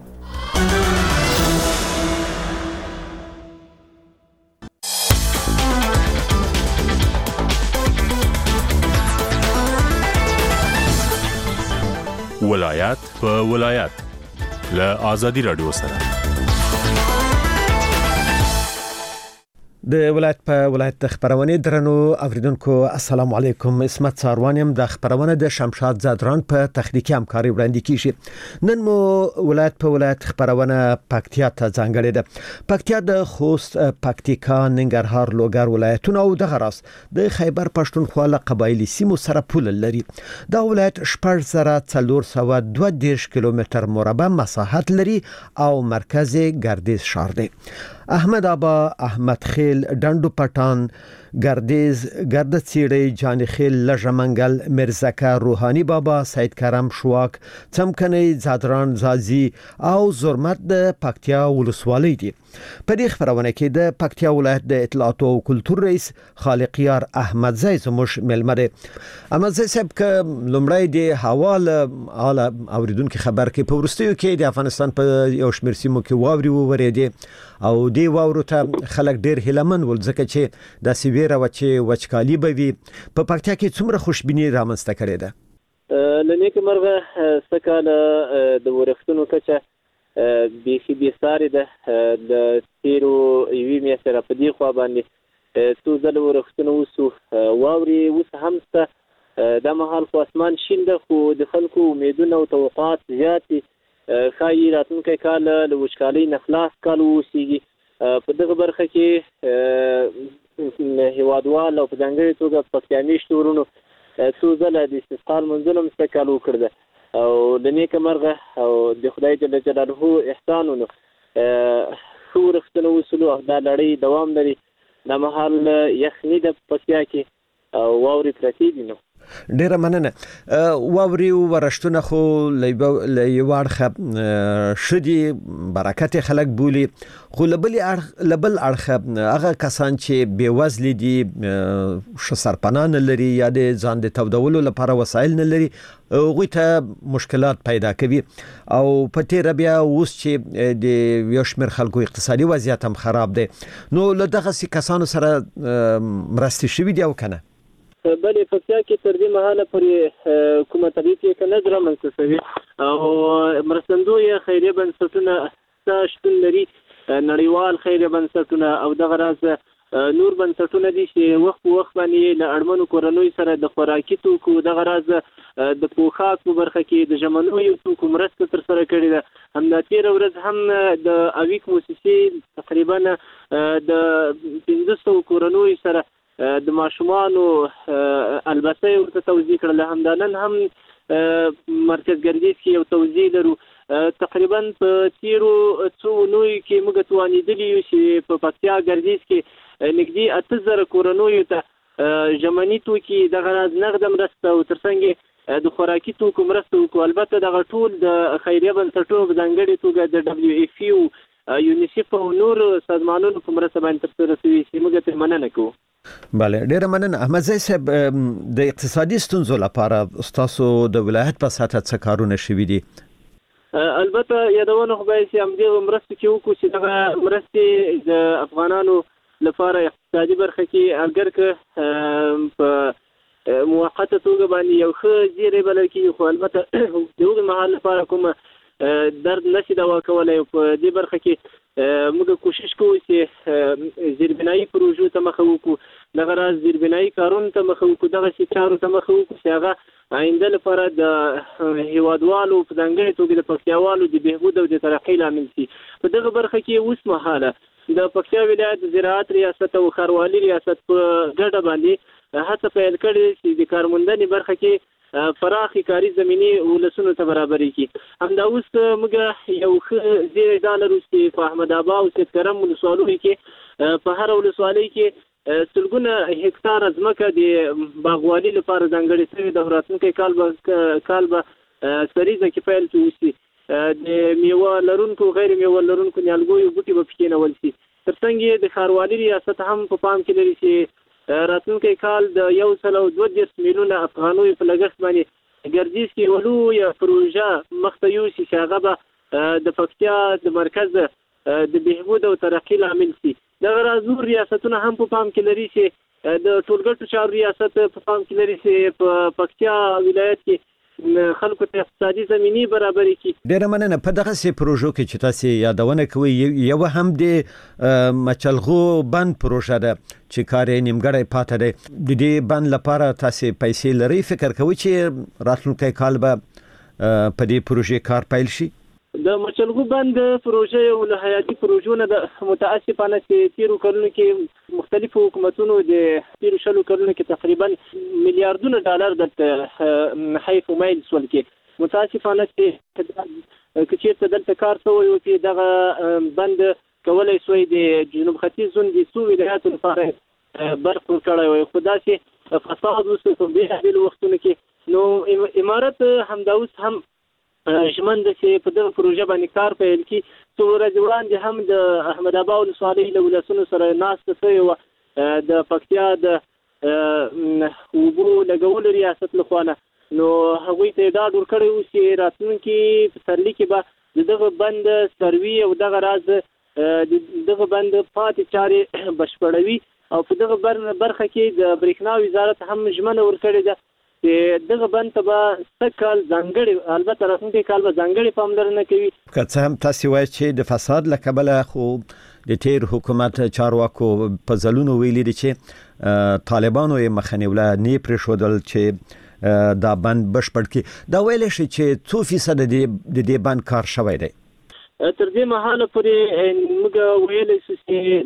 ولایت په ولایت له آزادي رادیو سره د ولایت په ولایت د خبرونه درنو اوریدونکو السلام علیکم. اسمت ساروانیم د خبرونه د شمشاد زادران په تخنیکی همکاري وړاندې کیږي. نن مو ولایت په ولایت خبرونه پکتیا ته ځانګړې ده. پکتیا د خوست، پکتیکا، ننګرهار، لوګر ولایتونه او د غراس د خیبر پښتونخوا له قبایلی سیمو سره پول لري. دا ولایت شپږ زره څلور سوه دوه دېرش کیلومتر مربع مساحت لري او مرکز ګردیز ښار دی. احمد آبا، احمد خیل، ډنډو پټان، گردیز، گردچیړی، جانخیل، لژمنګل، مرزکه، روحانی بابا، سید کرم، شواک، څمکنی، زادران، زازی او زرمت د پکتیا ولسوالۍ دي. په دې خبرونه کې د پکتیا ولایت د اطلاعات او کلتور رئیس خالقیار احمد زئی زموږ ملمه دی. احمد زئی صاحب ک لومړی د حواله اعلی اوریدونکو خبر کې په ورستیو کې د افغانستان په یو شمېر سیمو کې واوري وورېدي او دی واورو ته خلک ډیر هیلمن ول ځکه چې د سیویره و چې وچکالي به وي. په پکتیا کې څومره خوشبیني رامنځته کړې ده؟ لنیک مرغه سکاله د ورښتونو کچه بیخي بیساري ده. د تیرو یوې میاشتې را په دې خوا باندې څو ځله ورښتونه وسو واوري اوس هم شته. دا مهال خو اسمان شین ده خو د خلکو امیدونه او توقعات زیات دي. ښایي راتلونکی کال له وچکالۍ نه خلاص کال واوسیږي. په دغه برخه کې هیوادوال او په ځانګړې توګه پکتیا میشتو ورونو څو ځله د استسقا لمونځونه هم سږ کال وکړل او د نیکه مرغه او د خدای جل جلاله احسانونو ښه ورښتونه وسولو او دا لړۍ دوام لري. دا مهال یخني ده په پکتیا کې او واورې پرتې دي. نو ډیره مننه. واوري ورشتونه خو لېوار خ شدي برکت خلک بولی خو لبل لبل اړخ هغه کسان چې بیوزل دي شسرپنان لري یا د ځان د تودولو لپاره وسایل نه لري غوي ته مشکلات پیدا کوي او په تیر بیا اوس چې د یوشمیر خلکو اقتصادي وضعیت هم خراب دی نو له دغه کسانو سره مرستې شوي دي او کنه بلې په ځای کې تر دې مهاله پورې کومه تدریس کې نه درمنځته شوی او مرستندوی خیریه بنسټونه شتون لري نړیوال خیریه بنسټونه او دغه راز نور بنسټونه دي چې وخت په وخت باندې له اړمنو کورنۍ سره د خوراکي توکو دغه راز د پوښاک په برخه کې د ژمنوي توکو مرسته تر سره کړې ده. همدا تیر ورځ هم د اویک موسسې تقریبا د پنځه سوه کورنۍ سره د ماشومانو البته ورته توزیع کړل. همدانن هم مرکز ګردیز کې یو توزیع لرو. تقریبا په تیرو څو نوي کې موږ توانیدلی یو چې په پکتیا ګردیز کې نږدې اته زره کورنۍ ته ژمني توکي دغه راز نغد مرسته او ترڅنګ د خوراکي توکو مرسته وکړو. البته دغه ټول د خیریه بنسټونو په ځانګړي توګه د دبلیو ایف یو یونیسف او نور سازمانونو په مرسته باندې ترسره شوي چې موږ ته مننه کوو. بله ډیره مننه. احمد زی صاحب د اقتصادي ستونزو لپاره تاسو د ولایت په سطح څه کارونه شوي دي؟ البته یادونه خو باید چې همدې مرستې کې وکړو چې دغه مرستې د افغانانو لپاره اقتصادي برخه کې اگر که په موقته توګه باندې یو ښه زیری بلل کېږي خو البته د هغې مهال لپاره کومه درد نشي دوا کولی. په دې برخه کې موږ کوشش کوو چې زیربنایي پروژو ته مخه وکړو دغه راز زیربنایي کارونو ته مخه وکړو دغسې چارو ته مخه وکړو چې هغه آینده لپاره د هیوادوالو په ځانګړې توګه د پکتیاوالو د بهبود او د ترقۍ لامل شي. په دغه برخه کې اوس مهاله د پکتیا ولایت زراعت ریاست او ښاروالي ریاست په ګډه باندې هڅه پیل کړې چې د کارموندنې برخه کې فراخي کاری زمینی ولسونو ته برابرې کی. همدا اوس موږ یو ښه زیری دا لرو چې په احمد ابا او سید کرم ولسوالۍ کې په هر ولسوالۍ کې سلګونه هکتار ځمکه د باغوالي لپاره ځانګړې شوې ده. راتلونکی کال به کال به سریزه کې پیل شي د میوه لرونکو غیر میوه لرونکو نیالګیو بوټي به پکې نول شي. ترڅنګ د ښاروالي ریاست هم په پام کې لري چې راتلونکی کال د یو سل او دوه دېرش میلیونه افغانیو په لګښت باندې ګردیز کې یوه لویه پروژه مخته یوسي چې هغه به د پکتیا د مرکز د بهبود او ترقۍ لامل شي. دغه راز نور ریاستونه هم په پام کې لري چې د ټولګټو چارو ریاست په پام کې لري چې په پکتیا ولایت کې خلکو ته اقتصادي زمینی برابرې کی. ډیره مننه. په دغه سي پروژو کې چې تاسو یادونه کوي یو هم د مچلغو بند پروژه ده چې کار یې نیمګړی پاتې دی. د دې بند لپاره تاسو پیسې لري فکر کوئ چې راتلونکی کال به په دې پروژې کار پیل شي؟ د مچلغو بند پروژه یو له حیاتي پروژو نه ده. متاسفانه چې تیرو کلونو کې مختلفو حکومتونو د تیرو شلو کلونو کې تقریبا میلیارډونه ډالر د حیف و میل سول کې متاسفانه چې که چیرته دلته کار شوی و چې دغه بند کولی شوی د جنوب ختیځ زون د څو ولایاتو لپاره برق ورکړی وی خو داسې فساد اوس په بېلابېلو وختونو کې نو امارت همدا اوس هم ژمن ده چې په دغه پروژه باندې کار پیل کړي. څو ورځې وړاندې هم د احمد ابا ولسوالۍ له ولسونو سره ناسته شوې وه د پکتیا د اوبو لګولو ریاست لخوا نه نو هغوی ته یې ډاډ ورکړی و چې راتلونکي پسرلي کې به د دغه بند سروي او دغه راز د دغه بند پاتې چارې بشپړوي او په دغه برخه کې د برېښنا وزارت هم ژمنه ورکړې ده چې دغه بند ته به څه کال ځانګړې البته راتلونکی کال به ځانګړې پاملرنه کوي. که څه هم تاسو وایئ چې د فساد له کبله خو د تیر حکومت چارواکو په ځلونو ویلي دي چې طالبانو یې مخه نیوله نه پرېښودل چې دا بند بشپړ کړي. دا ویلی شي چې څو فیصده د دې بند کار شوی دی؟ تر دې مهاله پورې موږ ویلی شو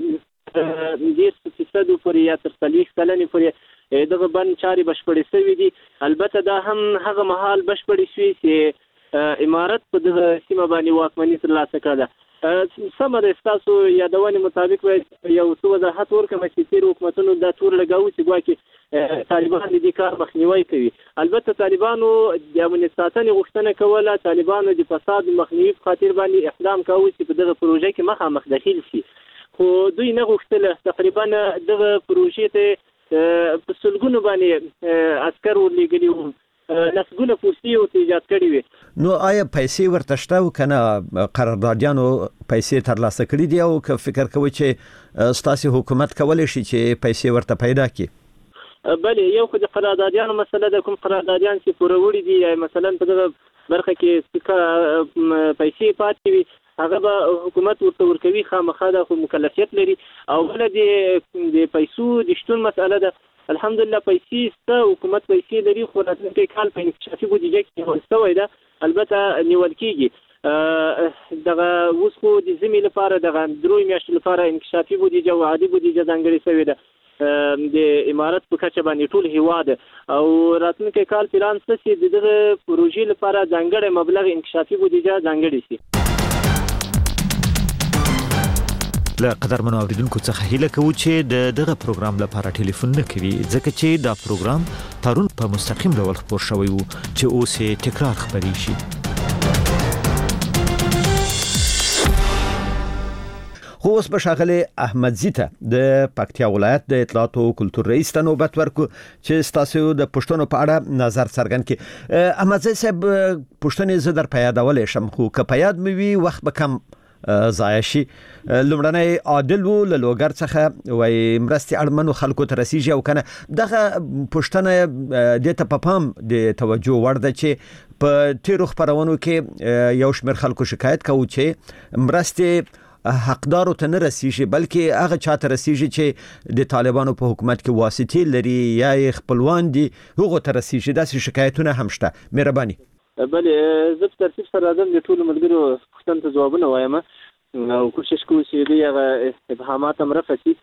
چې دېرش فیصدو پورې یا تر څلوېښت سلنې پورې دغه بند چارې بشپړې شوې دي. البته دا هم هغه مهال بشپړې شوې چې امارت په دغه سیمه باندې واکمني ترلاسه کړه. سم د تاسو یادونې مطابق یو څه وضاحت ورکړم چې تیر حکومتونو دا تور لګاوه چې ګواکې طالبان دې کار مخنیوي کوي. البته طالبانو د امنیت ساتنې غوښتنه کوله، طالبانو د فساد مخنیوي په خاطر باندې اقدام کاوه چې په دغه پروژه کې مخامخ داخل شي، خو دوی نه غوښتل تقریبا دغه پروژې ته په سلګونو باندې عسكر ورلېږلي وو، لسګونه پوستې او ایجاد کړي وي. نو آیا پیسې ورته شته او کنه قراردادیانو پیسې ترلاسه کړي دي او که فکر کوي چې ستاسو حکومت کولی شي چې پیسې ورته پیدا کړي؟ بله، یو خو د قراردادیانو مسله د کوم قراردادیان چې پوره وړي دي یا مثلا په دغه برخه کې پیسې پاتې وي هغه به حکومت ورته ورکوي، خامخا د خو مکلفیت لري. او بله د پیسو د شتون مسله ده، الحمدلله پیسې شته، حکومت پیسې لري، خو راتلونکی کال په انکشافي بودیجه کې نیول شوی ده، البته نیول کېږي. دغه اوس خو د ژمي لپاره دغه دروي میاشتو لپاره انکشافي بودیجه او عادي بودیجه ځانګړې شوې ده د امارت په کچه باندې ټول هیواد، او راتلونکی کال پلان څه چې د دغه پروژې لپاره ځانګړی مبلغ انکشافي بودیجه ځانګړې شي. له قدرمنو اوریدونکو څخه هیله کوو چې د دغه پروګرام لپاره ټلیفون نه کوي، ځکه چې دا پروګرام پرون په مستقیم ډول خبر شوی وو چې اوس یې تکرار خبري شي. خو اوس به ښاغلی احمدزي ته د پکتیا ولایت د اطلاعات او کلتور رئیس ته نوبت ورکو چې ستاسو د پښتنو په اړه نظر څرګند کړي. احمدزي صاحب، پښتنې زه در په یادولی شم، خو که په یاد مې وي وخت به کم ضایع شي. لومړنی عادل وو له لوګر څخه وایي مرستې اړمنو خلکو ته رسیږي، او کنه دغه پښتنه دې ته په پام د توجه وړ ده چې په تیرو خبرونو کې یو شمېر خلکو شکایت کوي چې مرستې حقدارو ته نه رسیږي، بلکې هغه چاته رسیږي چې د طالبانو په حکومت کې واسطې لري یا خپلوان دي هغه ته رسیږي. داسې شکایتونه هم شته. مهرباني. بله، زه په ترتیب سره راځم د ټولو ملګرو پوښتنو ته ځوابونه وایم او کوشش کوو چې دوی هغه ابهامات هم رفع شي.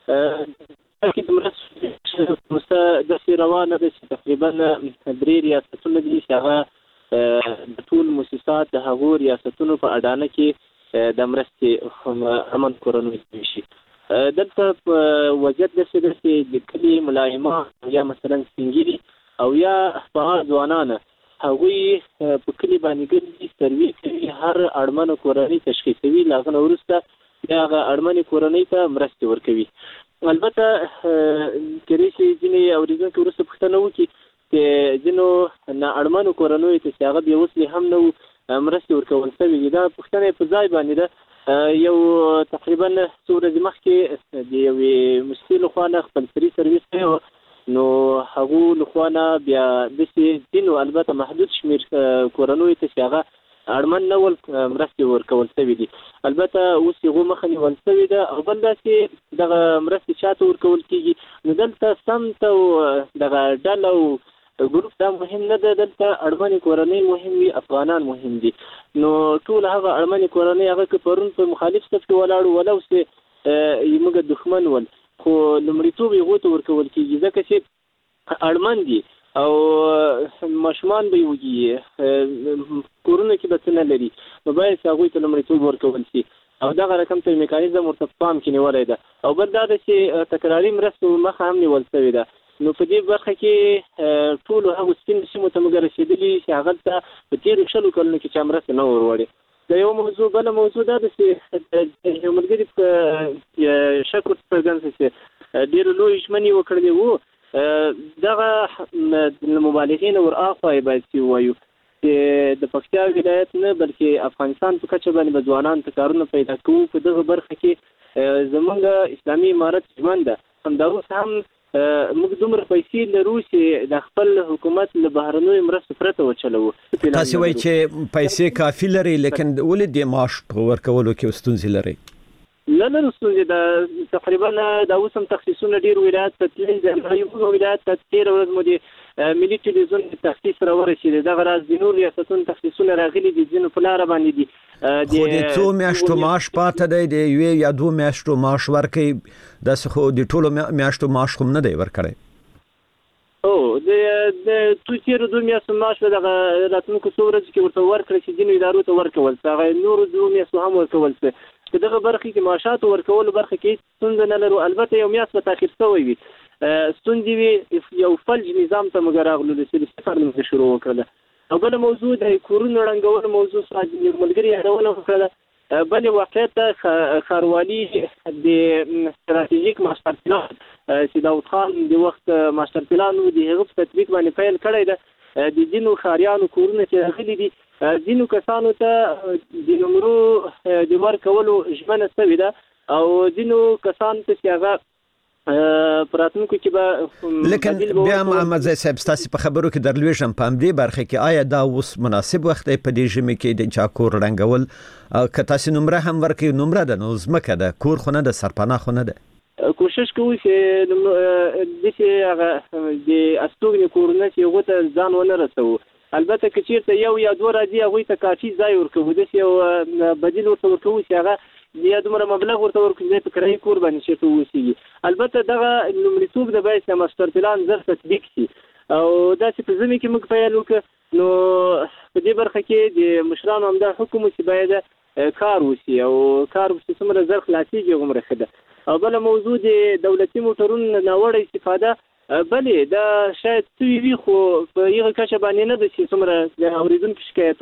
کې د مرستې داسې روانه ده چې تقریبا درې ریاستونه دي چې هغه د ټول مؤسسات د هغو ریاستونو په اډانه کې د مرستې امن کورنوي شي. دلته وضعیت داسې ده چې د کلي ملایمان یا مثلا سپین او یا فعال ځوانان هغوی په کلي باندې ګرځي، سروي کوي، هر اړمنه کورنۍ تشخیصوي، له هغه نه وروسته بیا هغه اړمنې کورنۍ ته مرستې ورکوي. البته کېدای شي ځینې اورېدونکي وروسته پوښتنه وکړي چې ځینو نا اړمنو کورنیو ته چې هغه بې وسلې هم نه وو مرستې ورکول شوې دي. دا پوښتنه په ځای باندې ده. یو تقریبا څو ورځې مخکې د یوې موسسې لخوا نه خپل فري سرویس کوي، نو هغو لخوا نه بیا داسې ځینو البته محدود شمېر کورنیو ته چې هغه اړمن نه ول مرستې ورکول شوې دي. البته اوس هغو مخه نیول شوې ده. او بل دا چې دغه مرستې چا ته ورکول کېږي، نو دلته سمت او دغه ډله او ګروپ دا مهم نه ده، دلته اړمنې کورنۍ مهم وي، افغانان مهم دي. نو ټول هغه اړمنې کورنۍ هغه که پرون په مخالف صف کې ولاړو ولو چې موږ دښمن ول، خو لومړیتوب یې هغو ته ورکول کېږي ځکه چې اړمن دي او ماشومان به یې وږي، کورونه کې به څه نه لري، نو باید چې هغوی ته لومړیتوب ورکول شي. او دغه رقم ته میکانیزم ورته په پام کې نیولی ده. او بل دا ده چې تکراري مرستو مخه هم نیول شوې ده. نو په دې برخه کې ټولو هغو سپینو سیمو ته موږ رسېدلي چې هغلته په تېرو شلو کلونو کې چا مرستې نه وروړې. د یو موضوع بله موضوع دا ده چې یو ملګري په شک ورته څرګند شي چې ډېرو لویې ژمنې وکړلې وو. دغه مبالغې نه ور اخوا یې باید چې ووایو چې د پکتیا ولایت نه بلکې افغانستان په کچه باندې به ځوانانو ته کارونه پیدا کوو. په دغه برخه کې زموږ اسلامي امارت ژمن ده. همداروس هم موږ دومره پیسې لرو چې د خپل حکومت له بهرنیو مرستو پرته وچلوو. تاسو وایئ چې پیسې کافي لري، لیکن ولې د معاش په ورکولو کې ستونزې لري؟ نه نه ستونزې ده. تقریبا دا اوس هم تخصیصونه ډېر ولایت ته تللي دي. یو ولایت ته تېره ورځ مو د ملي ټلویزیون تخصیص راورسېدی. دغه راز د نورو ریاستونو تخصیصونه راغلي دي، ځینو په لاره باندې دي. خو د څو میاشتو معاش پاته دی، د یوې یا دوه میاشتو معاش ورکوي، داسې خو د ټولو میاشتو معاش خو نه دی ورکړی. او د تو تیر دوه میاشتو معاش به دغه راتلونکو څو ورځو کې ورته ورکړل چې ځینو ادارو ته ورکول څه هغه نورو دوه میاشتو هم ورکول څه په دغه برخه کې معاشات ورکول برخه کې ستونزه نه لرو. البته یو میاشت به تاخیر شوی وي ستونزې وي یو فلج نظام ته موږ راغلو د صفر نه شروع وکړله. او بل موضوع د کورونو ړنګول موضوع ساده ملګری یادونه وکړه. بل واقعیت ته خاروالي د استراتیژیک ماستر پلان چې داود خان د وخت ماستر پلان و د هغه په تطبیق باندې پیل کړی ده. د ځینو ښاریانو کورونه چې راغلي دي ځینو کسانو ته د نمرو د ورکولو ژمنه شوې ده او ځینو کسانو ته چې هغه پراتونکو کې به لیکن بیا محمد زئی صاحب ستاسو په خبرو کې درلوېږم په همدې برخه کې آیا دا اوس مناسب وخت دی په دې ژمي کې د چا کور رنګول که تاسو نمره هم ورکړئ نمره ده نو ځمکه ده کور خو نه ده سرپناه خو نه ده کوشش کوو چې داسې هغه د استوګنې کورونه چې هغو ته ځان ونه رسوو. البته که چېرته یو یا دوه راځي هغوی ته کافي ځای ورکوو داسې یو بدیل ورته ورکوو چې هغه یا دومره مبلغ ورته ورکړي چې په کرایي کور باندې چېرته ووسېږي. البته دغه لومړیتوب د باید د ماستر پلان زر تطبیق شي او داسې په ژمي کې موږ پیل وکړو نو په دې برخه کې د مشرانو همدا حکم چې باید کار وشي او کار وشي څومره زر خلاصېږي هغومره ښه ده. او بله موضوع د دولتي موټرونو ناوړه استفاده بلې دا شاید سوي وي خو په هغه کچه باندې نه ده چې څومره د اورېدونکو شکایت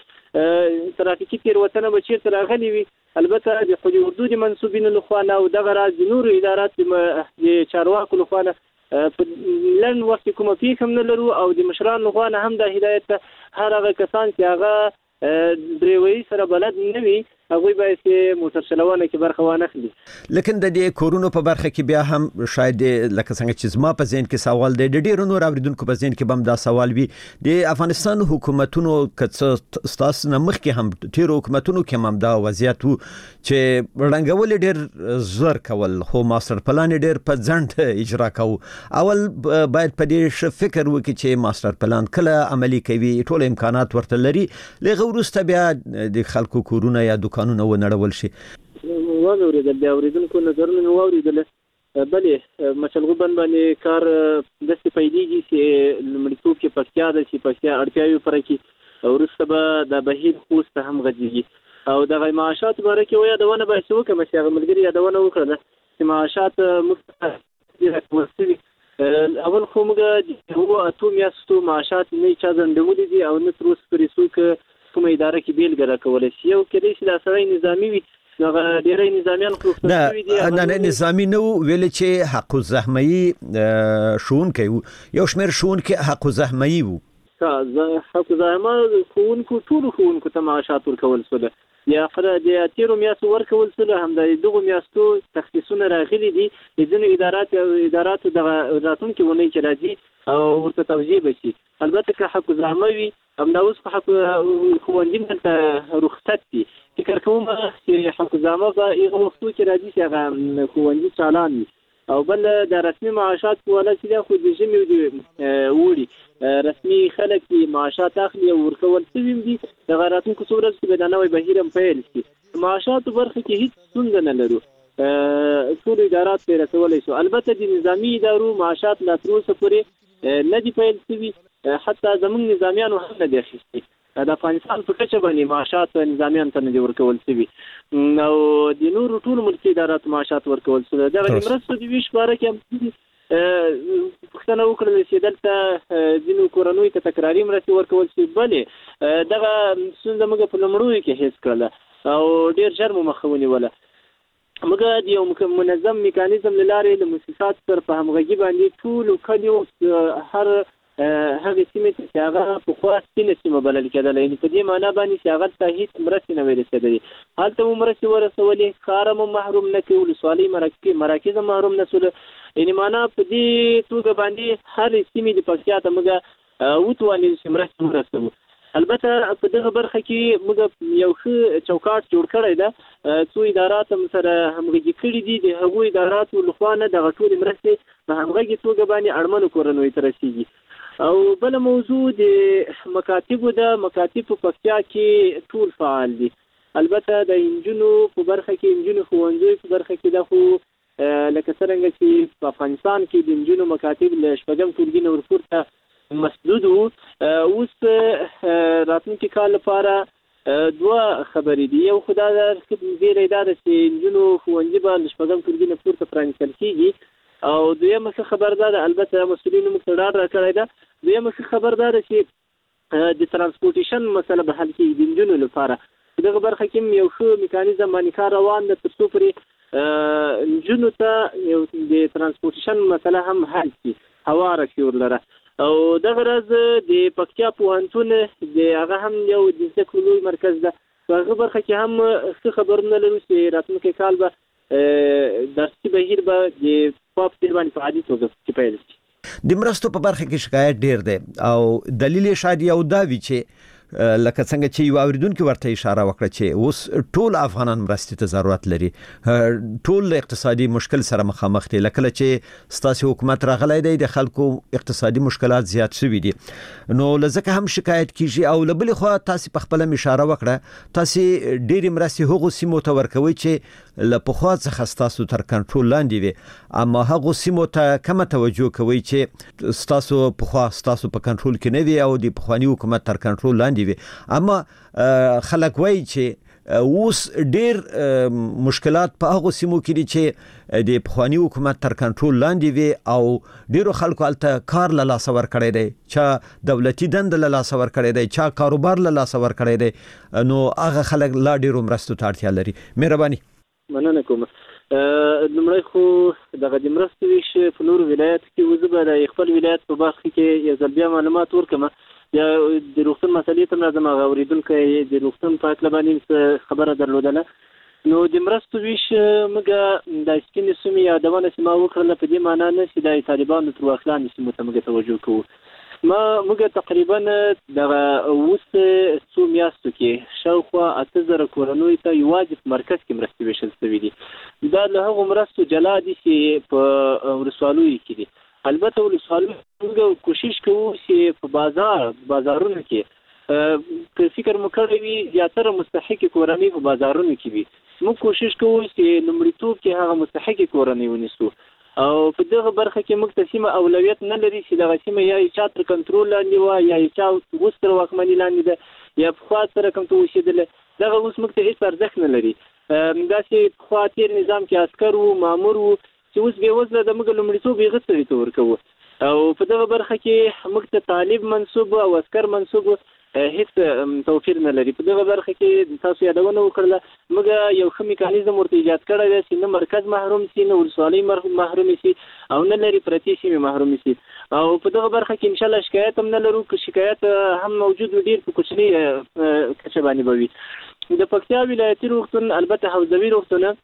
وکړه. ترافیکي تېروتنه به چېرته راغلي وي البته د خودي اردو د منصوبینو لخوا نه او دغه راز د نورو ادارات د چارواکو لخوا نه په لنډ وخت کې کومه پیښه هم نه لرو او د مشرانو لخوا نه هم دا هدایت ته هر هغه کسان چې هغه دریوي سره بلد نه وي هغوی باید چې موټر چلونه کې برخه وانخلي. لیکن د دې کورونو په برخه کې بیا هم شاید لکه څنګه چې زما په ذهن کې سوال دی د ډېرو نور اوریدونکو په ذهن کې به هم دا سوال وي د افغانستان حکومتونو که څه ستاسو نه مخکې هم تېرو حکومتونو کې هم دا وضعیت و چې ړنګول ډېر زر کول خو ماستر پلان ډېر په ځنډ اجرا کوو. اول باید په دې ښه فکر وکړي چې ماستر پلان کله عملي کوي ټول امکانات ورته لري لږه وروسته بیا د خلکو کورونه یا دوکان قانون و نړول شي. واورېدل د اوریدونکو نظرونه مې واورېدل. بلې مشلغوبن باندې کار داسې پیلېږي چې لومړیتوب کې پکتیا ده چې پکتیا اړتیاوې پوره کړي وروسته به د بهیر خوست ته هم غځېږي او دغه معاشاتو باره کې یادونه باید چې وکړم چې هغه ملګري یادونه وکړله چې معاشات موږ راکول شوي اول خو موږ د هغو اتو میاشتو معاشات نه چا ځنډولي دي او نه تر اوسه پورې څوک کومه اداره کې بیلګه راکولی شي. یو کېدای شي دا سړی نظامي وي هغه ډېری نظامیان خو نه نه نظامي نه و ویل چې حق الزحمه‌یي ښوونکی و یو شمېر ښوونکي حق الزحمه‌یي وو. حق الزحمه ښوونکو ټولو ښوونکو ته معاشات ورکول شوله یا د تېرو میاشتو ورکول شوله هم د دغو میاشتو تخصیصونه راغلي دي د ځینو ادارات اداراتو دغه راتلونکې اونۍ چې راځي او ورته توجیه به شي. البته که حق الزحمه وي همدا اوس خو حق ښوونځي دلته رخصت دي فکر کوم چې حق الزحمه به هغه وختو کې راځي چې هغه ښوونځي چالان وي. او بل د رسمي معاشات په ولا چې دا خو د ژمي او د اوړي رسمي خلک دي معاشات اخلي او ورکول شوي دي دغه راتلونکو څو ورځو کې به دا نوی بهیر هم پیل شي. معاشاتو برخه کې هیڅ ستونزه نه لرو ټول ادارات پرې رسولی شو. البته د نظامي ادارو معاشات لا تر اوسه پورې نه دي پیل شوي حتی زموږ نظامیانو هم نه دي اخیستي د افغانستان په کچه باندې معاشات نظامیانو ته نه دي ورکول شوي او د نورو ټولو ملکي اداراتو معاشات ورکول شوي. دغه د مرستو د ویش باره کې هم پوښتنه وکړله چې دلته ځینو کورنیو ته تکراري مرستې ورکول شوي. بلې دغه ستونزه موږ په لومړیو کې حس کړله او ډېر ژر مو مخه ونیوله. موږ د یو منظم میکانیزم له لارې د مؤسساتو سره په همغږي باندې ټولو کلیو هر هغه سیمه چې هغه په خوا سپینه سیمه بلل کېدله یعنې په دې معنا باندې چې هغه ته هېڅ مرستې نه وې رسېدلې هلته مو مرستې ورسولې ښار مو محروم نه کړي ولسوالۍ مراکز هم محروم نه شوله یعنې معنا په دې توګه باندې هرې سیمې د پکتیا ته موږ وتوانېدو چې مرستې ورسوو. البته په دغه برخه کې موږ یو ښه چوکاټ جوړ کړی ده څو ادارات هم سره همغږي کړي دي د هغو اداراتو لخوا نه دغه ټولې مرستې په همغږي توګه باندې اړمنو کورنیو ته رسېږي. او بل موضوع د مکاتبو د مکاتب په پکتیا کې ټول فعال دي. البته د انجونو په برخه کې انجونو ښوونځیو په برخه کې دا خو لکه څنګه چې په افغانستان کې د نجونو مکاتب له شپږم ټولګي نه ورپورته مسدود وو، اوس راتلونکي کال لپاره دوه خبرې دي. یو خو دا ده زیری دا ده چې نجونو ښوونځي به له شپږم ټولګي نه پورته پرانیستل کېږي، او دویمه ښه خبر دا ده، البته مسؤلینو موږ ته ډاډ راکړی ده، دویمه ښه خبر دا ده چې د ترانسپورټیشن مسله به حل کېږي د نجونو لپاره. په دغه برخه کې یو ښه میکانیزم باندې کار روان ده تر څو پورې نجونو ته د ترانسپورټیشن مسله هم حل شي، هواره شي ورلره. او دغه ورځ د پکتیا پوهنتون د هغه هم یو د زده کړو لوی مرکز ده، په هغه برخه کې هم ښه خبرونه لرو چې راتلونکی کال به درسي بهیر به د پاپ تیر باندې په عادي توګه پیل شي. د مرستو په برخه کې شکایت ډیر دی او دلیل یې شاید یو دا وي چې لکه څنګه چې یو اوریدونکو ورته اشاره وکړه چې اوس ټول افغانان مرستې ته ضرورت لري، ټول اقتصادي مشکل سره مخامخ دي، لکه چې ستاسو حکومت راغلی دی د خلکو اقتصادي مشکلات زیات شوي دي، نو لزکه هم شکایت کیږي. او لبل خو تاسو په خپل اشاره وکړه تاسو ډېری مرستې هغو سیمو ته ورکوي چې له پخوا څخه تاسو تر کنټرول لاندې وي، اما هغه سیمو ته کوم توجه کوي چې تاسو پخوا تاسو په کنټرول کې نه وي او د پخوانی حکومت تر کنټرول لاندې وي. اما خلک وایي چې اوس ډیر مشکلات په هغه سیمو کې دي چې د پخوانی حکومت تر کنټرول لاندې وي او ډیرو خلکو الته کار له لاس ور کړی دی، چا دولتي دند له لاس ور کړی دی، چا کاروبار له لاس ور کړی دی، نو هغه خلک لا ډیرو مرستو ته اړتیا لري. مهرباني. مننه کوم. لومړی خو دغه د مرستو ویش په نورو ولایت کې وزبه د خپل ولایت په برخه کې یو ځل بیا معلومات ورکړم. یا د روغتون مسلې ته راځم، هغه اوریدونکی د روغتون په هکله باندې خبره درلودله. نو د مرستو ویش موږ د سپینې سیمې یادونه چې ما وکړله په دې معنا نه چې د طالبانو تر واخلاندې سیمو ته موږ توجه کوو. ما موږ تقریبا دغه اوس څو میاشتو کې شاوخوا اته زره کورنیو ته یوازې په مرکز کې مرستې ویشل شوي دي. دا له هغو مرستو جلا دي چې په ولسوالیو کې دي. البته ولسوالیو موږ کوشش کوو چې په بازار بازارونو کې که فکر مو کړی وي زیاتره مستحقې کورنۍ په بازارونو کې وي، موږ کوشش کوو چې لومړیتوب کې هغه مستحقې کورنۍ ونیسو. او په دغه برخه کې موږ ته سیمه اولویت نه لري چې دغه سیمه یا چا تر کنټرول لاندې وه یا چا اوس تر واکمني لاندې ده یا پخوا سره کوم څه اوسېدله، دغه اوس موږ ته هېڅ ارزښت نه لري. داسې پخوا تېر نظام کې عسکر وو، مامور وو، چې اوس بې وزله د موږ لومړیتوب هغه سړي ته ورکوو. او په دغه برخه کې موږ ته طالب منصوب او عسکر منصوب هیڅ توفیر نه لري. په دغه برخه کې تاسو یادونه وکړله موږ یو ښه میکانیزم ورته ایجاد کړی دی چې نه مرکز محروم شي، نه ولسوالۍ محروم شي او نه لرې پرتې سیمې محروم شي. او په دغه برخه کې انشاءالله شکایت هم نه لرو، که شکایت هم موجود وي ډېر په کوچنۍ کچه باندې به وي. د پکتیا ولایتي روغتون البته حوزوي روغتونه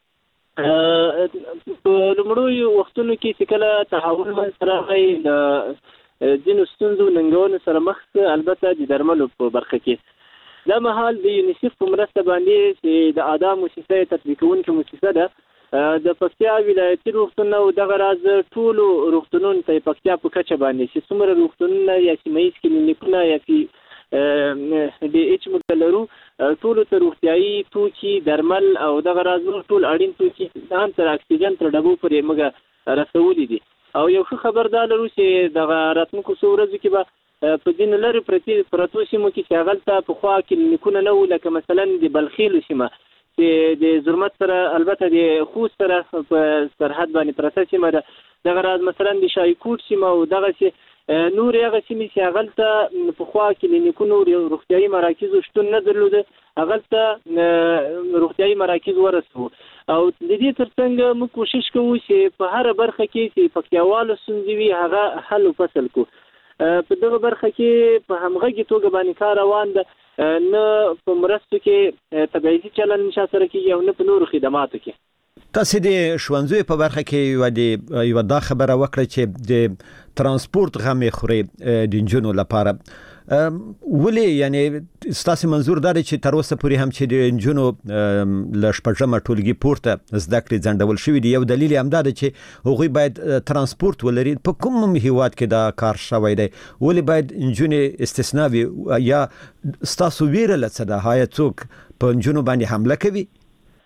په لومړیو وختونو کې چې کله تحول منځته راغی د ځینو ستونزو ننګونو سره مخ، البته د درملو په برخه کې دا مهال د یونیسف په مرسته باندې چې د ادا موسسه تطبیق کوونکې موسسه ده د پکتیا ولایتي روغتون او دغه راز ټولو روغتونونو ته پکتیا په کچه باندې چې څومره روغتونونه یا سیمه ییز کلینیکونه یا د ایچ موږ لرو ټولو ته روغتیایي توکي، درمل او دغه راز ټول اړین توکي هم تر اکسیجن تر ډبو پورې موږ رسولي دي. او یو ښه خبر دا لرو چې دغه راتلونکو څو ورځو کې به په ځینو لرې پرتو سیمو کې چې هغلته پخوا کلینیکونه نه وو، لکه مثلا د بلخیلو سیمه چې د زرمت سره البته د خوست سره په سرحد باندې پرته سیمه ده، دغه راز مثلا د شایکوټ سیمه او دغسې نور هغه سیمې چې هغلته پخوا کلینیکونو روغتیایي مراکزو شتون نه درلوده، هغلته روغتیایي مراکز ورسوو. او د دې ترڅنګ موږ کوشش کوو چې په هره برخه کې چې پکتیاوالو ستونزې وي هغه حل و فصل کو. په دغه برخه کې په همغږي توګه باندې کار روان ده، نه په مرستو کې تبعیضي چلن نشا سره کېږي او نه په نورو خدماتو کې. تاسو د ښوونځیو په برخه کې یو د یو دا خبره وکړه چې د ترانسپورت غمې خوري د نجونو لپاره، ولې یعنی ستاسو منظور دا دی چې تر اوسه پورې هم چې د نجونو له شپږمه ټولګي پورته زده کړې ځنډول شوي دي، یو دلیل یې همدا دی چې هغوی باید ترانسپورت ولري. په کوم هیواد کې دا کار شوی دی؟ ولې باید نجونې استثنا وي؟ یا ستاسو ویره له څه ده؟ آیا څوک په نجونو باندې حمله کوي؟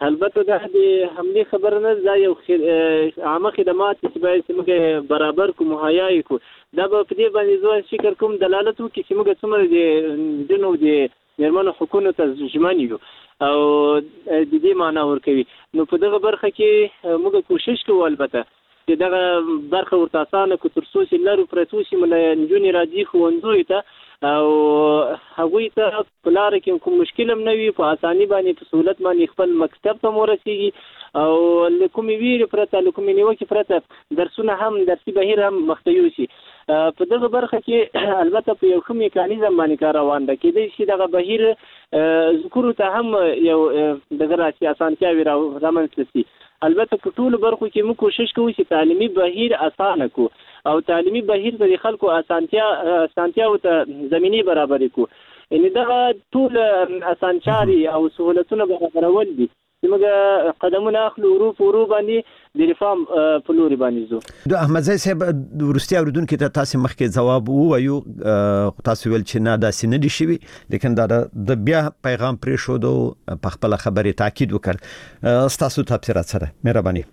البته دا د حمله خبر نه دا یو عامه خدمات چې باید موږ برابر کو مهیا کو دا په دې باندې زو فکر کوم دلالت وکړي چې موږ څومره د دنو د نرمنو حکومت ژمنې یو او د دې معنا ورکوي. نو په دغه برخه کې موږ کوشش کوو البته چې دغه برخه ورته اسانه کو تر څو چې لارو پرتو چې مله نجونې راځي ښوونځیو ته او هغوی ته په لاره کې کوم مشکل هم نه وي، په اساني باندې په سهولت باندې خپل مکتب ته ورسیږي او له کومې ویرې پرته له کومې نیوکې پرته درسونه هم درسي بهیر هم مخته یوسي. په دغه برخه کې البته په یو ښه میکانیزم باندې کار روان ده، کېدای شي دغه بهیر ذکرو ته هم یو دغه راسي اسانتیاوې رامنځته شي. البته په ټولو برخو کې موږ کوشش کوو چې تعلیمي بهیر اسانه کو او تعلیمي بهیر د خلکو اسانتیا اسانتیاو ته زمینه برابرې کو. ان دا ټول اسانچاري او سہولتونه برابرول دي چې موږ قدمونه اخلو ورو ورو باندې د ریفارم په لوري باندې ځو. د احمد زئی صاحب د ورستي اوریدونکو ته تاسو مخکې جواب ووایو، تاسو ویل چې نه داسې نه دي شوي، لیکن دا د بیا پیغام پرې شو دو په خپل خبرې تاکید وکړ. تاسو تفسیرات سره مهرباني.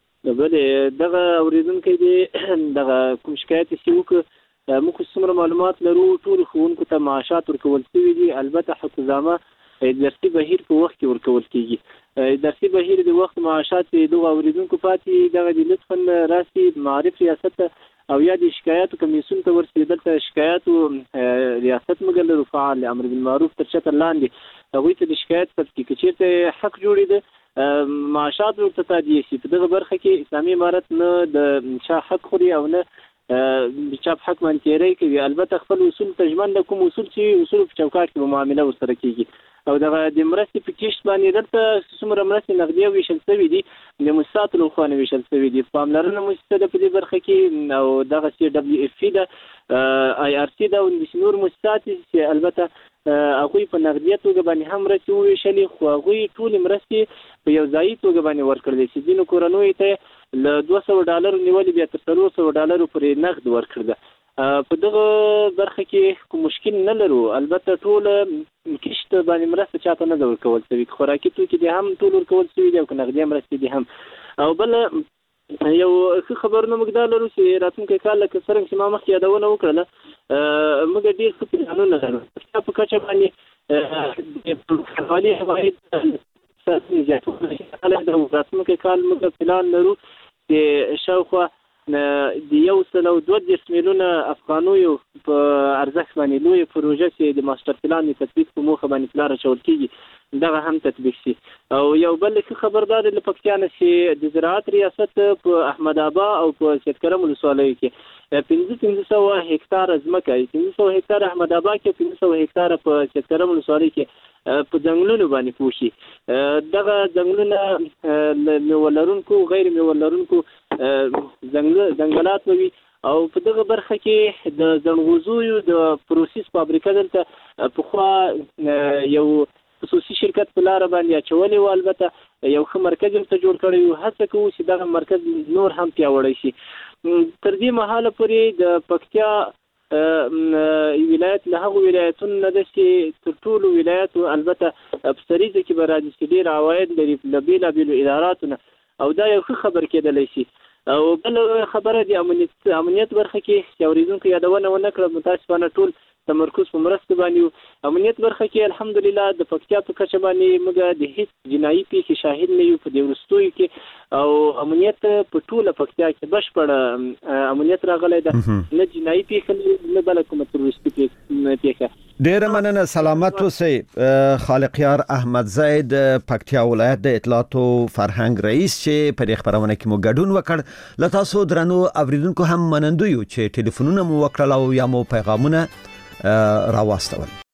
بله دغه اوریدونکو دی دغه کوم شکایت چې وکړ موږ څومره معلومات لرو ټول ښوونکو ته معاشات ورکول شوي دي. البته حکومت درسي بهیر په وخت کې ورکول کیږي. درسي بهیر د وخت معاشات دغه اوریدونکو پاتې دغه د لطفا راسي معرف ریاست او یا د شکایاتو کمیسیون ته ورسېدل ته شکایاتو ریاست مګر رفعال امر بالمعروف تر شکل لاندې هغوی ته د شکایت تفکیک چیرته حق جوړېده معاشات ورته تادیه شي. په دغه برخه کې اسلامي امارت نه د چا حق خوري او نه چا په حق باندې تیری کوي. البته خپل اصول تجمن د کوم اصول چې اصول په چوکاټ کې معامله ورسره کیږي او دغه د مرستې په کیشت باندې دلته څومره مرستې نغدي ویشل شوي دي د مؤسساتو لخوا نه ویشل شوي دي. پاملرنه مؤسسه ده په دې برخه کې او دغه سی دبليو اف پی ده آی آر سی ده او د نور مؤسسات چې البته هغوی په نغدي توګه باندې هم مرستې وویشلې خو هغوی ټولې مرستې په یو ځایي توګه باندې ورکړلې چې ځینو کورنیو ته له دوه سوه ډالرو نیولې بیا تر څلور سوه ډالرو پورې نغد ورکړل. په دغه برخه کې کوم مشکل نه لرو. البته ټول کیشت باندې مرسته چاته نه ورکول شوي، خوراکي توکي دي هم ټول ورکول شوي دي او نغدي مرستې دي هم. او بل یو ښه خبرونه موږ دا لرو چې راتلونکی کال لکه څرنګه چې ما مخکې یادونه وکړله موږ ډېر ښه پلانونه لرو په کچه باندې د فعالي عواید زیاتونه. راتلونکی کال موږ پلان لرو چې شاوخوا د یو سل او دوه دېرش میلیونه افغانیو په ارزښت باندې لویه پروژه چې د ماسټر پلان تطبیق په موخه باندې پلان اچول کیږي دغه هم تطبیق شي. او یو بل ښه خبردار له پکتیا نه چې د زراعت ریاست په احمد آباد او په سید کرم ولسوالیو کې پنځه پنځه سوه هکتاره ځمکه پنځه سوه هکتاره احمد آباد کې پنځه سوه هکتاره په سید کرم ولسوالۍ کې په ځنګلونو باندې پوښي. دغه ځنګلونه له میوه لرونکو غیر میوه لرونکو ځنګلات وي او په دغه برخه کې د ځنغوزیو د پروسس فابریکه دلته پخوا یو خصوصي شرکت په لاره باندې اچولې وه. البته یو ښه مرکز ورته جوړ کړی وو، هڅه کوو چې دغه مرکز نور هم پیاوړی شي. تر دې مهاله پورې د پکتیا ولایت له هغو ولایتونو نه ده چې تر ټولو ولایتو البته په سریزه کې به راځي چې ډېر عواید لري له بېلابېلو اداراتو نه او دا یو ښه خبر کېدلی شي. او بل خبره د امنیت امنیت برخه کې چې اورېدونکو یادونه ونه کړه متاسفانه ټول تمرکز په مرسته باندې امنیت برخه کې الحمدلله د پکتیا په کچه باندې موږ د هیڅ جنایي پیښې شاهد نه یو په دې وروستیو کې او امنیت په ټوله پکتیا کې بشپړ امنیت راغلی ده، نه جنایي پیښه نه بله کومه تروریستي پیښه. ډیره مننه، سلامت اوسئ. خالقیار احمد زئی د پکتیا ولایت د اطلاعاتو فرهنګ رئیس چې په دې خبرونه کې مو ګډون وکړ. له تاسو درنو اوریدونکو هم منندو یو چې ټلیفونونه مو وکړل او یا مو پیغامونه راواستول.